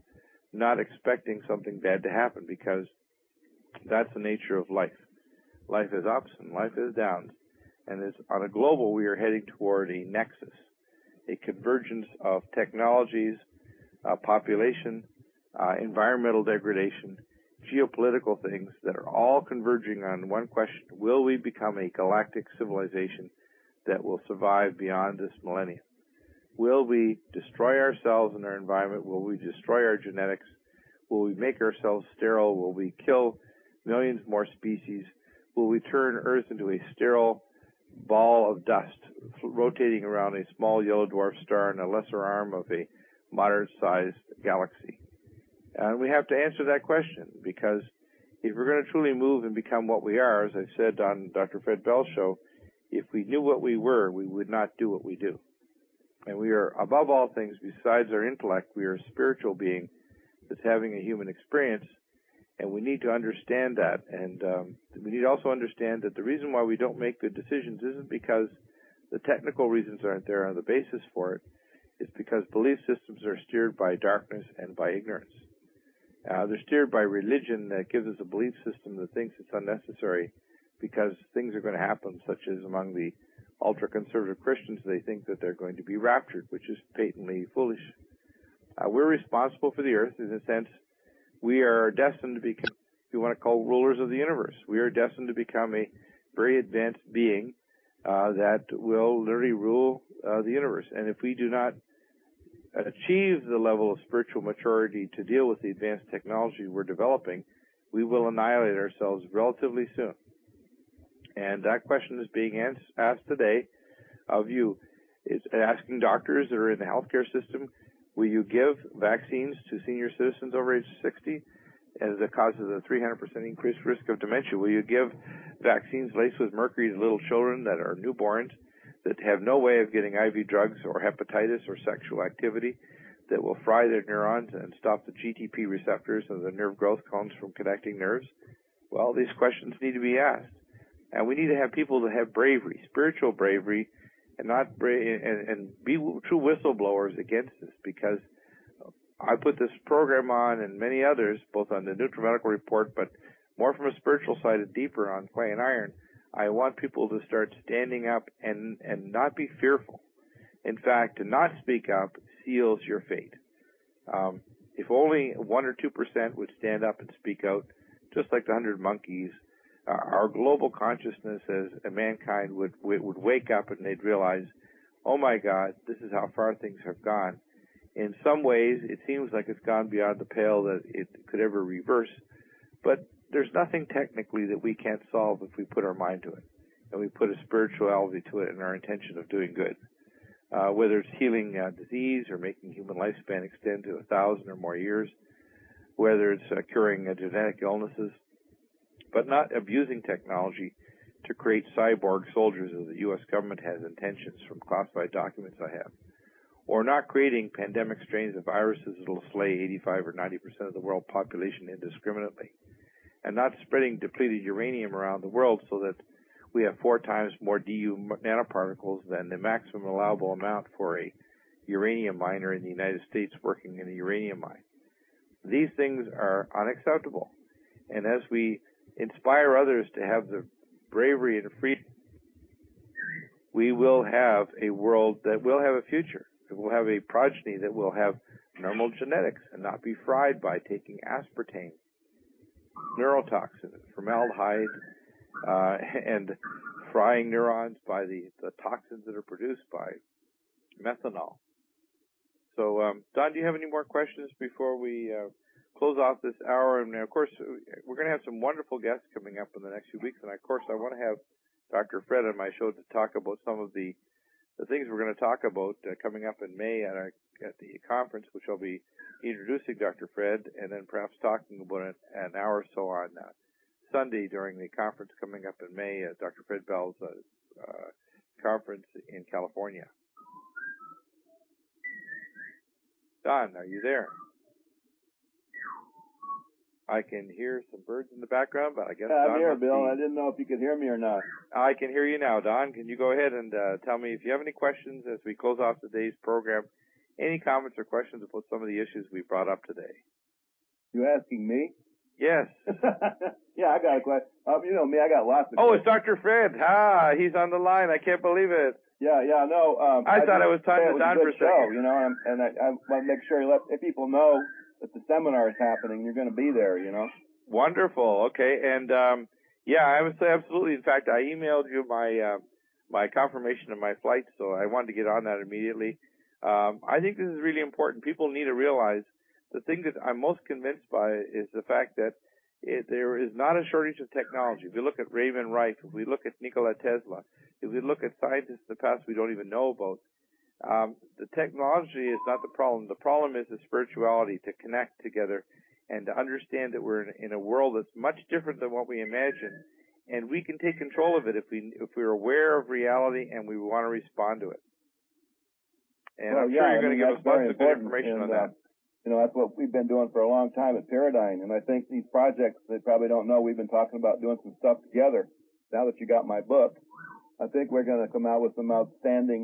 not expecting something bad to happen, because that's the nature of life. Life is ups and life is downs. And on a global, we are heading toward a nexus, a convergence of technologies, population, environmental degradation, geopolitical things that are all converging on one question: will we become a galactic civilization that will survive beyond this millennium? Will we destroy ourselves and our environment? Will we destroy our genetics? Will we make ourselves sterile? Will we kill millions more species? Will we turn Earth into a sterile ball of dust rotating around a small yellow dwarf star and a lesser arm of a moderate-sized galaxy? And we have to answer that question, because if we're going to truly move and become what we are, as I said on Dr. Fred Bell's show, if we knew what we were, we would not do what we do. And we are, above all things, besides our intellect, we are a spiritual being that's having a human experience, and we need to understand that. And we need to also understand that the reason why we don't make good decisions isn't because the technical reasons aren't there on the basis for it. It's because belief systems are steered by darkness and by ignorance. They're steered by religion that gives us a belief system that thinks it's unnecessary because things are going to happen, such as among the ultra-conservative Christians, they think that they're going to be raptured, which is patently foolish. We're responsible for the earth in a sense. We are destined to become, if you want to call, rulers of the universe. We are destined to become a very advanced being that will literally rule the universe. And if we do not achieve the level of spiritual maturity to deal with the advanced technology we're developing, we will annihilate ourselves relatively soon. And that question is being asked today of you. It's asking doctors that are in the healthcare system, will you give vaccines to senior citizens over age 60 as it causes a 300% increased risk of dementia? Will you give vaccines laced with mercury to little children that are newborns that have no way of getting IV drugs or hepatitis or sexual activity that will fry their neurons and stop the GTP receptors and the nerve growth cones from connecting nerves? Well, these questions need to be asked. And we need to have people that have bravery, spiritual bravery, and not and be true whistleblowers against this, because I put this program on and many others, both on the NutriMedical Report, but more from a spiritual side and deeper on Clay and Iron. I want people to start standing up and not be fearful. In fact, to not speak up seals your fate. If only 1 or 2% would stand up and speak out, just like the 100 monkeys, our global consciousness as a mankind would wake up and they'd realize, oh my God, this is how far things have gone. In some ways, it seems like it's gone beyond the pale that it could ever reverse, but there's nothing technically that we can't solve if we put our mind to it, and we put a spirituality to it and our intention of doing good. Whether it's healing disease or making human lifespan extend to 1,000 or more years, whether it's curing genetic illnesses, but not abusing technology to create cyborg soldiers as the U.S. government has intentions from classified documents I have, or not creating pandemic strains of viruses that will slay 85 or 90% of the world population indiscriminately, and not spreading depleted uranium around the world so that we have 4 times more DU nanoparticles than the maximum allowable amount for a uranium miner in the United States working in a uranium mine. These things are unacceptable. And as we inspire others to have the bravery and freedom, we will have a world that will have a future. It will have a progeny that will have normal genetics and not be fried by taking aspartame, neurotoxin, formaldehyde, and frying neurons by the toxins that are produced by methanol. So, Don, do you have any more questions before we close off this hour? And, of course, we're going to have some wonderful guests coming up in the next few weeks. And, of course, I want to have Dr. Fred on my show to talk about some of the things we're going to talk about coming up in May at the conference, which I'll be introducing Dr. Fred and then perhaps talking about it an hour or so on Sunday during the conference coming up in May at Dr. Fred Bell's conference in California. Don, are you there? I can hear some birds in the background, but I guess I'm here, Bill. I didn't know if you could hear me or not. I can hear you now, Don. Can you go ahead and tell me if you have any questions as we close off today's program? Any comments or questions about some of the issues we brought up today? You asking me? Yes. Yeah, I got a question. You know me, I got lots of Oh, questions. it's Dr. Fred. He's on the line. I can't believe it. Yeah, no. I thought it was time to Don for a second. You know, and I want to make sure you let people know that the seminar is happening. You're going to be there, you know. Wonderful. Okay, and yeah, I would say absolutely. In fact, I emailed you my confirmation of my flight, so I wanted to get on that immediately. I think this is really important. People need to realize the thing that I'm most convinced by is the fact that there is not a shortage of technology. If we look at Raymond Wright, if we look at Nikola Tesla, if we look at scientists in the past we don't even know about, the technology is not the problem. The problem is the spirituality, to connect together and to understand that we're in a world that's much different than what we imagine, and we can take control of it if we're aware of reality and we want to respond to it. And I'm sure you're going to give us lots of good information on that. You know, that's what we've been doing for a long time at Paradigm, and I think these projects, they probably don't know, we've been talking about doing some stuff together. Now that you got my book, I think we're going to come out with some outstanding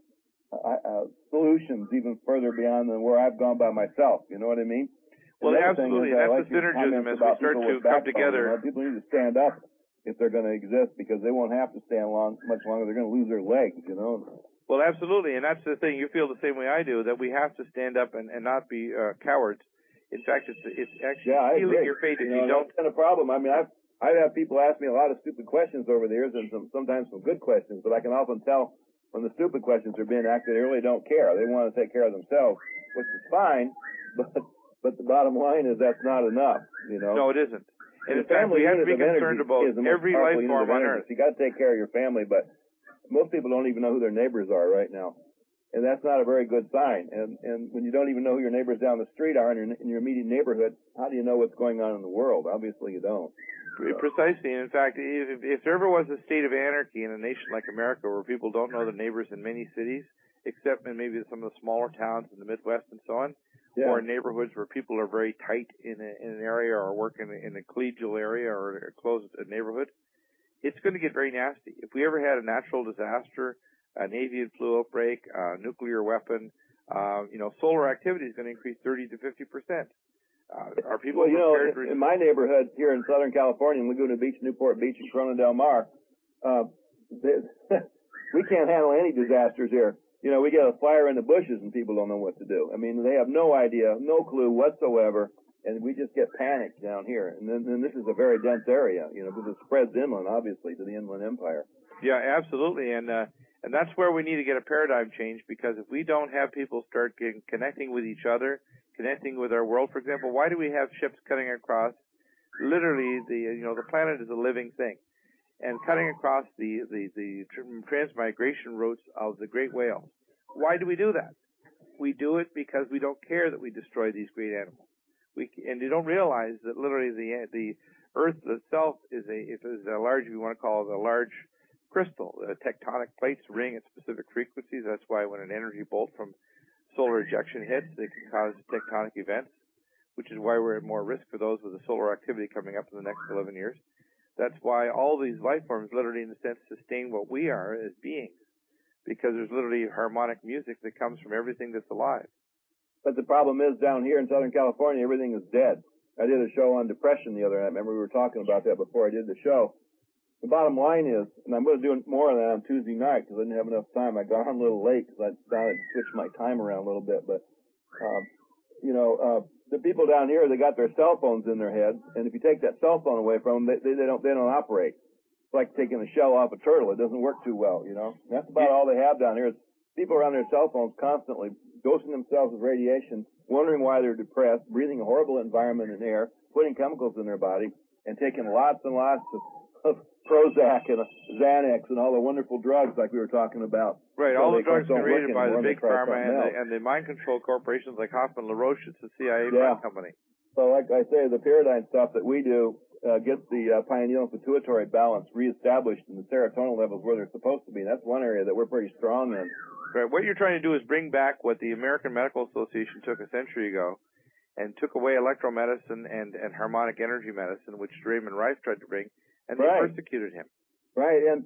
solutions even further beyond than where I've gone by myself. You know what I mean? Well, absolutely. That's the synergism as we start to come together. You know, people need to stand up if they're going to exist, because they won't have to stand much longer. They're going to lose their legs, you know. Well, absolutely, and that's the thing. You feel the same way I do, that we have to stand up and not be cowards. In fact, it's actually stealing your fate if you don't. That's kind of problem. I mean, I've had people ask me a lot of stupid questions over the years, and sometimes some good questions, but I can often tell when the stupid questions are being asked, they really don't care. They want to take care of themselves, which is fine, but the bottom line is that's not enough, you know. No, it isn't. And in fact, we have to be concerned about every life form on Earth. You got to take care of your family, but most people don't even know who their neighbors are right now. And that's not a very good sign. And when you don't even know who your neighbors down the street are in your immediate neighborhood, how do you know what's going on in the world? Obviously you don't. Precisely. And in fact, if there ever was a state of anarchy in a nation like America where people don't know their neighbors in many cities, except in maybe some of the smaller towns in the Midwest and so on, or in neighborhoods where people are very tight in an area or work in a collegial area or a closed neighborhood, it's going to get very nasty. If we ever had a natural disaster, an avian flu outbreak, a nuclear weapon, solar activity is going to increase 30 to 50%. Are people prepared for... in my neighborhood here in Southern California, in Laguna Beach, Newport Beach, and Corona Del Mar, we can't handle any disasters here. You know, we get a fire in the bushes and people don't know what to do. I mean, they have no idea, no clue whatsoever. And we just get panicked down here. And then this is a very dense area, you know, because it spreads inland, obviously, to the Inland Empire. Yeah, absolutely. And that's where we need to get a paradigm change, because if we don't have people start connecting with each other, connecting with our world, for example, why do we have ships cutting across? Literally, the planet is a living thing. And cutting across the transmigration routes of the great whales. Why do we do that? We do it because we don't care that we destroy these great animals. And you don't realize that literally the Earth itself is a large, if you want to call it a large crystal. The tectonic plates ring at specific frequencies. That's why when an energy bolt from solar ejection hits, it can cause tectonic events, which is why we're at more risk for those with the solar activity coming up in the next 11 years. That's why all these life forms literally, in a sense, sustain what we are as beings, because there's literally harmonic music that comes from everything that's alive. But the problem is, down here in Southern California, everything is dead. I did a show on depression the other night. Remember, we were talking about that before I did the show. The bottom line is, and I'm going to do more of that on Tuesday night because I didn't have enough time. I got on a little late because I thought I'd switch my time around a little bit. But, the people down here, they got their cell phones in their heads. And if you take that cell phone away from them, they don't operate. It's like taking the shell off a turtle. It doesn't work too well, you know. And that's about all they have down here. Is people are on their cell phones constantly, dosing themselves with radiation, wondering why they're depressed, breathing a horrible environment in air, putting chemicals in their body, and taking lots and lots of Prozac and Xanax and all the wonderful drugs like we were talking about. Right, all the drugs created by the big pharma and the mind control corporations like Hoffman LaRoche. It's the CIA company. So like I say, the paradigm stuff that we do gets the pineal and pituitary balance reestablished and the serotonin levels where they're supposed to be. And that's one area that we're pretty strong in. Right. What you're trying to do is bring back what the American Medical Association took a century ago and took away electromedicine and harmonic energy medicine, which Raymond Rife tried to bring, and they persecuted him. Right. And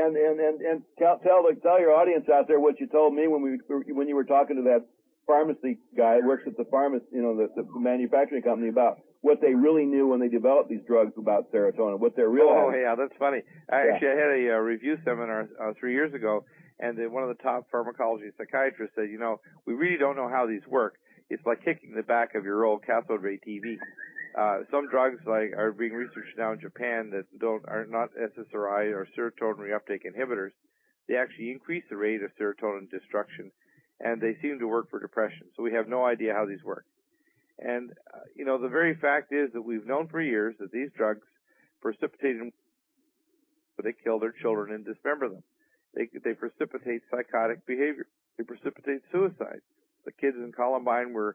tell your audience out there what you told me when you were talking to that pharmacy guy who works at the pharmacy, the manufacturing company, about what they really knew when they developed these drugs about serotonin, what they're real. Oh, yeah, that's funny. Actually, I had a review seminar 3 years ago, and one of the top pharmacology psychiatrists said, we really don't know how these work. It's like kicking the back of your old cathode ray TV. Some drugs are being researched now in Japan that are not SSRI or serotonin reuptake inhibitors. They actually increase the rate of serotonin destruction, and they seem to work for depression. So we have no idea how these work. And, the very fact is that we've known for years that these drugs precipitate, but they kill their children and dismember them. They precipitate psychotic behavior. They precipitate suicide. The kids in Columbine were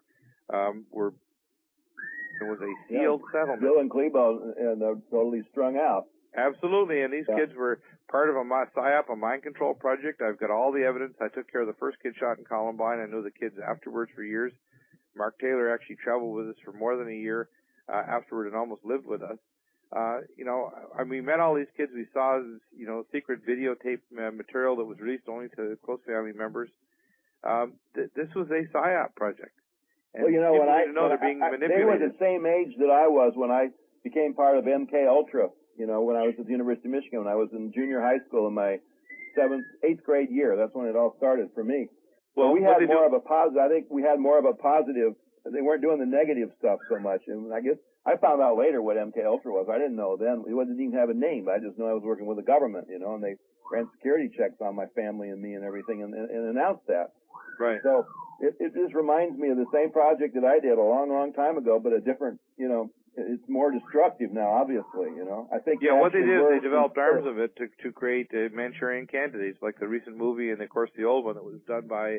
it was a sealed settlement. Bill and Klebo, and they're totally strung out. Absolutely, and these kids were part of a PSYOP, a mind control project. I've got all the evidence. I took care of the first kid shot in Columbine. I knew the kids afterwards for years. Mark Taylor actually traveled with us for more than a year afterward and almost lived with us. We met all these kids. We saw, secret videotape material that was released only to close family members. This was a PSYOP project. And they were the same age that I was when I became part of MK Ultra. When I was at the University of Michigan, when I was in junior high school in my 8th grade year. That's when it all started for me. Well, we had more of a positive. I think we had more of a positive. They weren't doing the negative stuff so much. And I guess I found out later what MK Ultra was. I didn't know then. It didn't even have a name. I just know I was working with the government, and they ran security checks on my family and me and everything and announced that. Right. So it just reminds me of the same project that I did a long, long time ago, but a different, it's more destructive now, obviously, I think. Yeah, what they did is they developed arms of it to create Manchurian candidates, like the recent movie and, of course, the old one that was done by,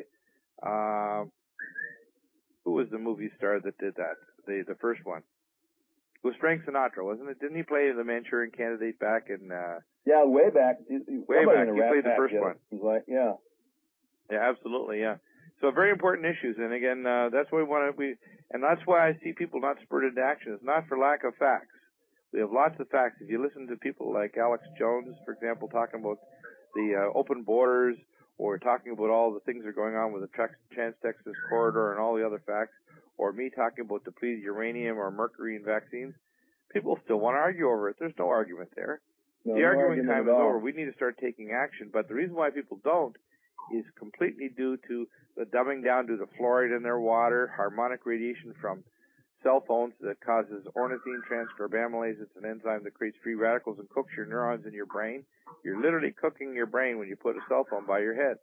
who was the movie star that did that? The first one. It was Frank Sinatra, wasn't it? Didn't he play the Manchurian candidate back in... Yeah, way back. Way back. He played the first one. He's like, yeah. Yeah, absolutely, yeah. So very important issues, and again, that's what and that's why I see people not spurred into action. It's not for lack of facts. We have lots of facts. If you listen to people like Alex Jones, for example, talking about the open borders, or talking about all the things that are going on with the Trans-Texas corridor and all the other facts, or me talking about depleted uranium or mercury in vaccines, people still want to argue over it. There's no argument there. The arguing time is over. We need to start taking action. But the reason why people don't is completely due to the dumbing down due to fluoride in their water, harmonic radiation from cell phones that causes ornithine transcarbamylase. It's an enzyme that creates free radicals and cooks your neurons in your brain. You're literally cooking your brain when you put a cell phone by your head.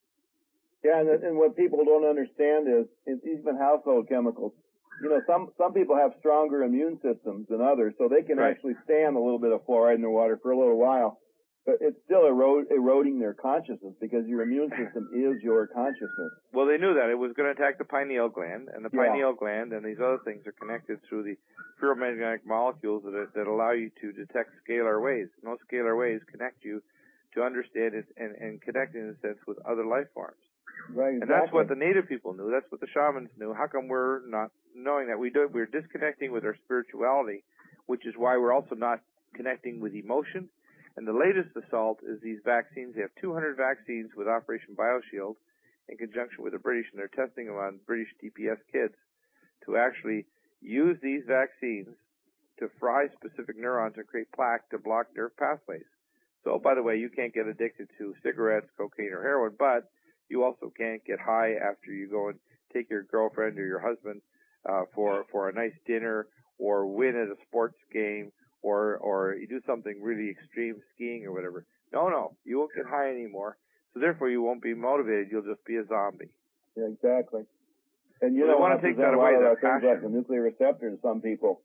Yeah, and what people don't understand is even household chemicals. Some people have stronger immune systems than others, so they can actually stand a little bit of fluoride in their water for a little while. But it's still eroding their consciousness because your immune system is your consciousness. Well, they knew that. It was going to attack the pineal gland, and the pineal gland and these other things are connected through the ferromagnetic molecules that allow you to detect scalar waves. And those scalar waves connect you to understand it and connect in a sense with other life forms. Right, exactly. And that's what the native people knew. That's what the shamans knew. How come we're not knowing that? We're disconnecting with our spirituality, which is why we're also not connecting with emotion. And the latest assault is these vaccines. They have 200 vaccines with Operation BioShield in conjunction with the British, and they're testing them on British DPS kids to actually use these vaccines to fry specific neurons and create plaque to block nerve pathways. So, by the way, you can't get addicted to cigarettes, cocaine, or heroin, but you also can't get high after you go and take your girlfriend or your husband for a nice dinner or win at a sports game. Or you do something really extreme, skiing or whatever. No, you won't get high anymore. So therefore, you won't be motivated. You'll just be a zombie. Yeah, exactly. And you don't want to take that away. That things like the nuclear receptor to some people,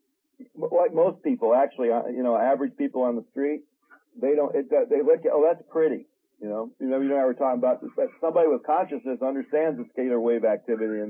like most people, actually, average people on the street, they look at, oh, that's pretty. You know, we were talking about this. Somebody with consciousness understands the scalar wave activity and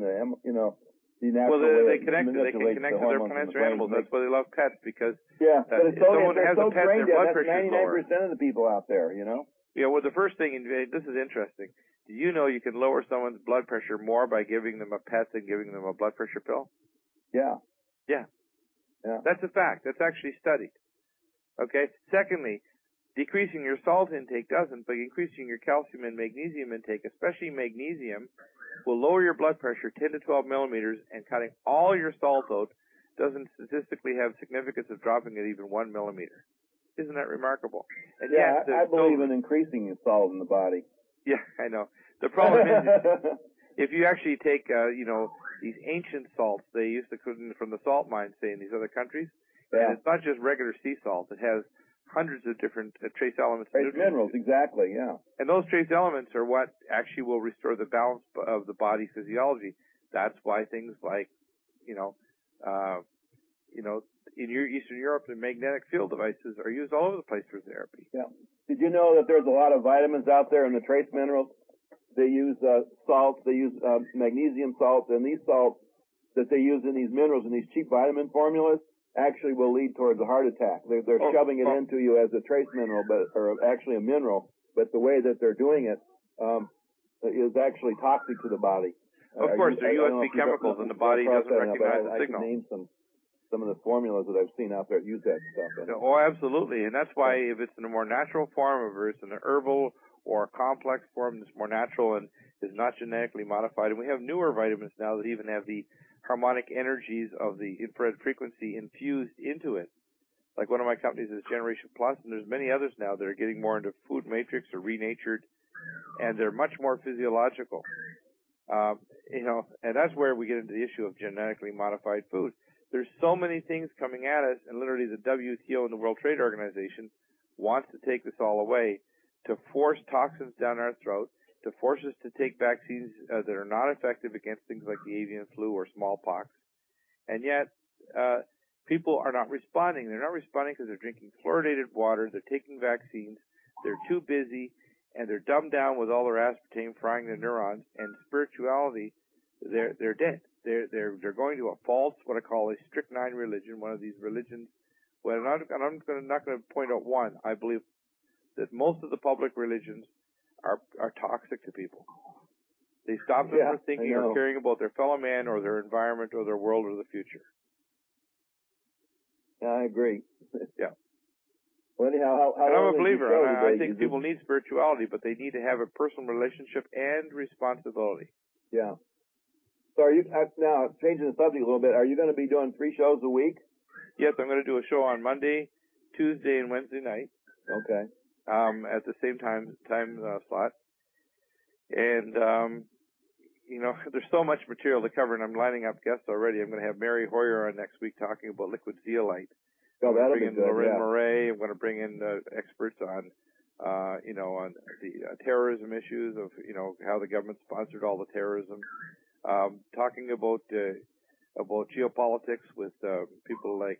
the natural they can connect to their plants or animals. That's why they love pets, because but if someone has a pet, their blood pressure is lower. 99% of the people out there, Yeah, well, the first thing, this is interesting. Do you know you can lower someone's blood pressure more by giving them a pet than giving them a blood pressure pill? Yeah. That's a fact. That's actually studied. Okay. Secondly, decreasing your salt intake doesn't, but increasing your calcium and magnesium intake, especially magnesium, will lower your blood pressure 10 to 12 millimeters, and cutting all your salt out doesn't statistically have significance of dropping it even 1 millimeter. Isn't that remarkable? And yeah, yet, I believe in increasing the salt in the body. Yeah, I know. The problem is, if you actually take, these ancient salts they used to put in from the salt mines, say, in these other countries, and it's not just regular sea salt. It has hundreds of different trace elements. Trace minerals, exactly, yeah. And those trace elements are what actually will restore the balance of the body physiology. That's why things like, in Eastern Europe, the magnetic field devices are used all over the place for therapy. Yeah. Did you know that there's a lot of vitamins out there in the trace minerals? They use salts, they use magnesium salts, and these salts that they use in these minerals, in these cheap vitamin formulas, actually will lead towards a heart attack. They're shoving it into you as a trace mineral, or actually a mineral, but the way that they're doing it is actually toxic to the body. Of course, they're USB chemicals, and the body doesn't recognize the signal. I can name some of the formulas that I've seen out there that use that stuff. Oh, absolutely, and that's why if it's in a more natural form, or it's in an herbal or a complex form that's more natural and is not genetically modified, and we have newer vitamins now that even have the harmonic energies of the infrared frequency infused into it. Like one of my companies is Generation Plus, and there's many others now that are getting more into food matrix or renatured, and they're much more physiological. And that's where we get into the issue of genetically modified food. There's so many things coming at us, and literally the WTO and the World Trade Organization wants to take this all away, to force toxins down our throat, to force us to take vaccines that are not effective against things like the avian flu or smallpox. And yet, people are not responding. They're not responding because they're drinking fluoridated water, they're taking vaccines, they're too busy, and they're dumbed down with all their aspartame frying their neurons, and spirituality, they're dead. They're going to a false, what I call a strychnine religion, one of these religions. Well, I'm not going to point out one. I believe that most of the public religions are toxic to people. They stop them from thinking or caring about their fellow man or their environment or their world or the future. Yeah, I agree. Yeah. Well, anyhow, how and I'm a long believer. I think people need need spirituality, but they need to have a personal relationship and responsibility. Yeah. So are you, now changing the subject a little bit, are you going to be doing 3 shows a week? Yes, I'm going to do a show on Monday, Tuesday, and Wednesday night. Okay. At the same time slot. And, there's so much material to cover, and I'm lining up guests already. I'm going to have Mary Hoyer on next week talking about liquid zeolite. Oh, that'll be good. Lorraine Moray. I'm going to bring in experts on, on the terrorism issues of, how the government sponsored all the terrorism. Talking about geopolitics with people like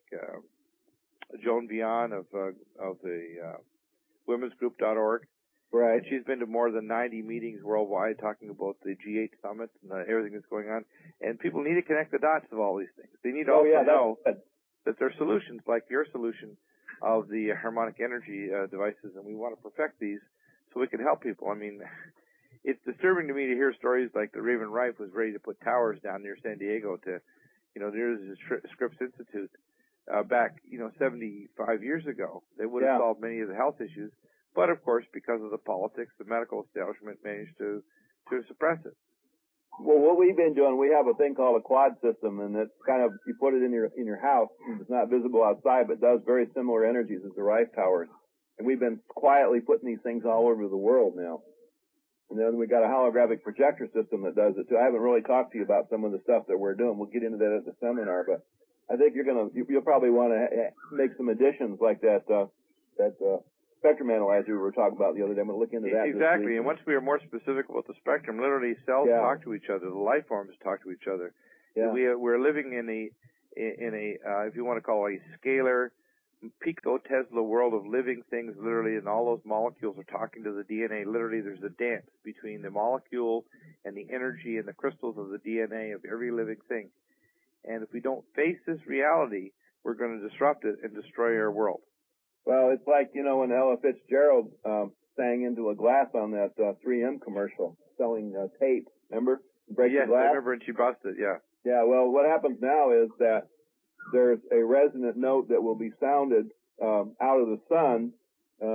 Joan Vian of the womensgroup.org. Right. And she's been to more than 90 meetings worldwide talking about the G8 summit and everything that's going on. And people need to connect the dots of all these things. They need to also know that there are solutions like your solution of the harmonic energy devices, and we want to perfect these so we can help people. I mean, it's disturbing to me to hear stories like the Raven Rife was ready to put towers down near San Diego to, there's the Scripps Institute back, 75 years ago. They would have solved many of the health issues. But of course, because of the politics, the medical establishment managed to suppress it. Well, what we've been doing, we have a thing called a quad system, and it's kind of, you put it in your house. It's not visible outside, but does very similar energies as the Rife towers. And we've been quietly putting these things all over the world now. And then we got a holographic projector system that does it too. I haven't really talked to you about some of the stuff that we're doing. We'll get into that at the seminar, but I think you'll probably want to make some additions like that spectrum analyzer we were talking about the other day. I'm going to look into that. Exactly. And once we are more specific about the spectrum, literally cells talk to each other. The life forms talk to each other. Yeah. We're living in a if you want to call it a scalar pico-Tesla world of living things, literally, and all those molecules are talking to the DNA. Literally, there's a dance between the molecule and the energy and the crystals of the DNA of every living thing. And if we don't face this reality, we're going to disrupt it and destroy our world. Well, it's like, when Ella Fitzgerald sang into a glass on that 3M commercial selling tape. Remember? Break the glass? I remember, and she busted, yeah. Yeah, well, what happens now is that there's a resonant note that will be sounded out of the sun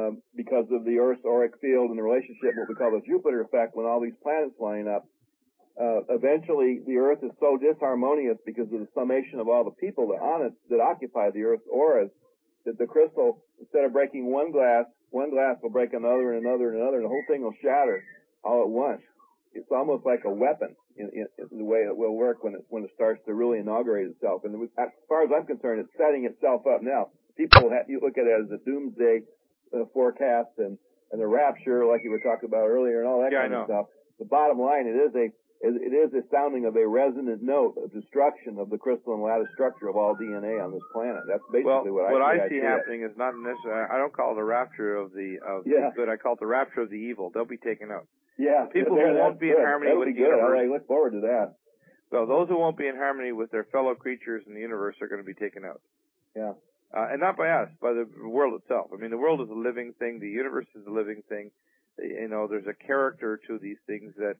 because of the Earth's auric field and the relationship, what we call the Jupiter effect, when all these planets line up. eventually the Earth is so disharmonious because of the summation of all the people that occupy the Earth's auras, that the crystal, instead of breaking one glass will break another and another and another, and the whole thing will shatter all at once. It's almost like a weapon in the way it will work when it starts to really inaugurate itself. And as far as I'm concerned, it's setting itself up now. You look at it as a doomsday forecast and the rapture, like you were talking about earlier, and all that kind of stuff. The bottom line, it is a sounding of a resonant note of destruction of the crystalline lattice structure of all DNA on this planet. That's basically what I see happening is not necessarily. I don't call it the rapture of the good. I call it the rapture of the evil. They'll be taken out. Yeah, people who won't be in harmony with the universe. I look forward to that. Well, those who won't be in harmony with their fellow creatures in the universe are going to be taken out. Yeah. And not by us, by the world itself. I mean, the world is a living thing. The universe is a living thing. You know, there's a character to these things that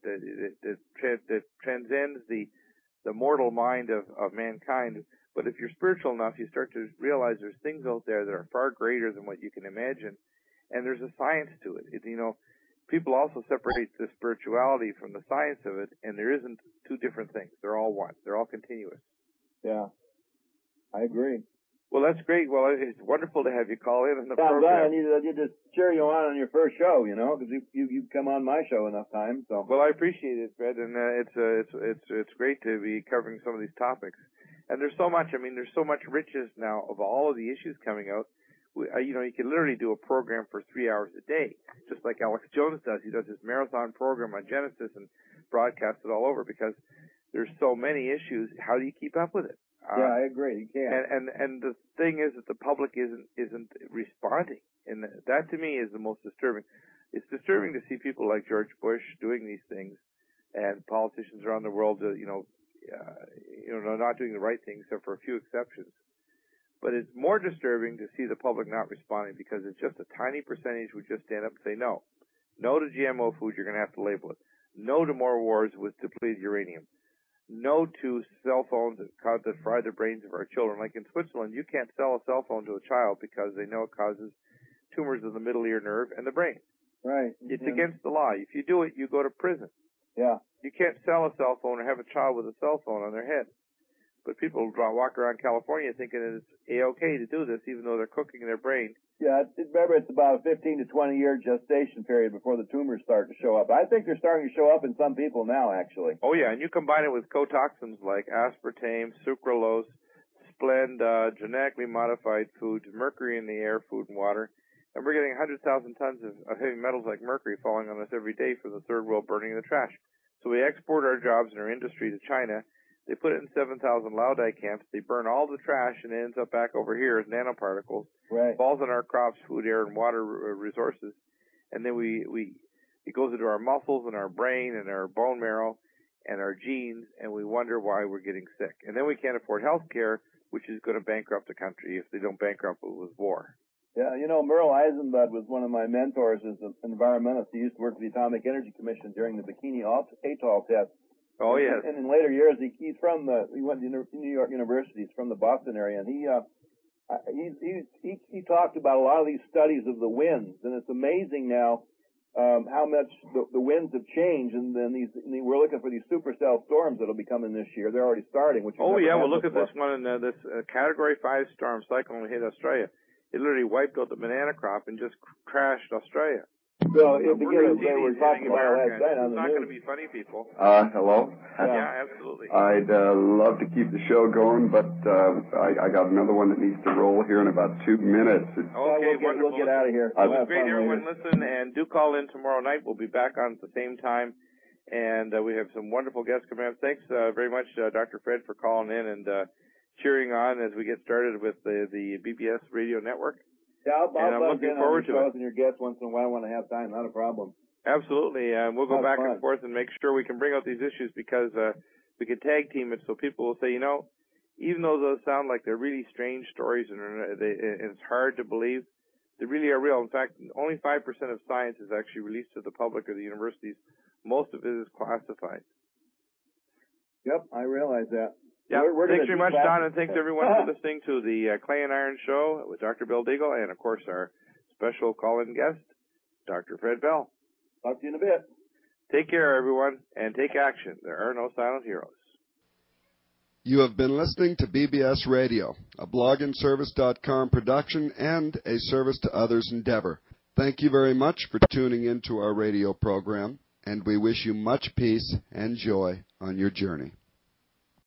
transcends the mortal mind of mankind. But if you're spiritual enough, you start to realize there's things out there that are far greater than what you can imagine, and there's a science to it. People also separate the spirituality from the science of it, and there isn't two different things. They're all one. They're all continuous. Yeah, I agree. Well, that's great. Well, it's wonderful to have you call in on the program. program. I need to cheer you on your first show, because you've come on my show enough times. So. Well, I appreciate it, Fred, and it's great to be covering some of these topics. And there's so much. I mean, there's so much richness now of all of the issues coming out. You can literally do a program for 3 hours a day, just like Alex Jones does. He does his marathon program on Genesis and broadcasts it all over because there's so many issues. How do you keep up with it? Yeah, I agree. You can't. And the thing is that the public isn't responding, and that to me is the most disturbing. It's disturbing to see people like George Bush doing these things, and politicians around the world, not doing the right thing, except for a few exceptions. But it's more disturbing to see the public not responding because it's just a tiny percentage who just stand up and say no. No to GMO food, you're going to have to label it. No to more wars with depleted uranium. No to cell phones that fry the brains of our children. Like in Switzerland, you can't sell a cell phone to a child because they know it causes tumors of the middle ear nerve and the brain. Right. It's against the law. If you do it, you go to prison. Yeah. You can't sell a cell phone or have a child with a cell phone on their head. But people walk around California thinking it's A-okay to do this, even though they're cooking their brain. Yeah, remember it's about a 15 to 20 year gestation period before the tumors start to show up. I think they're starting to show up in some people now, actually. Oh yeah, and you combine it with cotoxins like aspartame, sucralose, Splenda, genetically modified foods, mercury in the air, food and water, and we're getting 100,000 tons of heavy metals like mercury falling on us every day from the third world burning of the trash. So we export our jobs and our industry to China. They put it in 7,000 Laodai camps. They burn all the trash, and it ends up back over here as nanoparticles. Right. Falls on our crops, food, air, and water resources, and then it goes into our muscles and our brain and our bone marrow and our genes, and we wonder why we're getting sick. And then we can't afford health care, which is going to bankrupt the country if they don't bankrupt it with war. Yeah, Merle Eisenbud was one of my mentors as an environmentalist. He used to work for the Atomic Energy Commission during the Bikini Atoll test. Oh yes. And in later years, he went to New York University. He's from the Boston area, and he talked about a lot of these studies of the winds, and it's amazing now how much the winds have changed. And then we're looking for these supercell storms that'll be coming this year. They're already starting. Well, look at this one. And this Category 5 storm cyclone hit Australia. It literally wiped out the banana crop and just crashed Australia. So they were talking about last night on the news. It's not going to be funny, people. Hello? Yeah, absolutely. I'd love to keep the show going, but I got another one that needs to roll here in about 2 minutes. Okay, we'll get out of here. It was great, everyone. Listen, and do call in tomorrow night. We'll be back on at the same time, and we have some wonderful guests coming up. Thanks very much, Dr. Fred, for calling in and cheering on as we get started with the BBS Radio Network. Yeah, I'm looking forward to it. And your guests once in a while when I have time, not a problem. Absolutely, and we'll go back and forth and make sure we can bring out these issues because we can tag team it so people will say, even though those sound like they're really strange stories and it's hard to believe, they really are real. In fact, only 5% of science is actually released to the public or the universities. Most of it is classified. Yep, I realize that. Yeah, thanks very much, Don, and thanks everyone for listening to the Clay and Iron Show with Dr. Bill Deagle and, of course, our special call-in guest, Dr. Fred Bell. Talk to you in a bit. Take care, everyone, and take action. There are no silent heroes. You have been listening to BBS Radio, a blogandservice.com production and a service to others endeavor. Thank you very much for tuning into our radio program, and we wish you much peace and joy on your journey.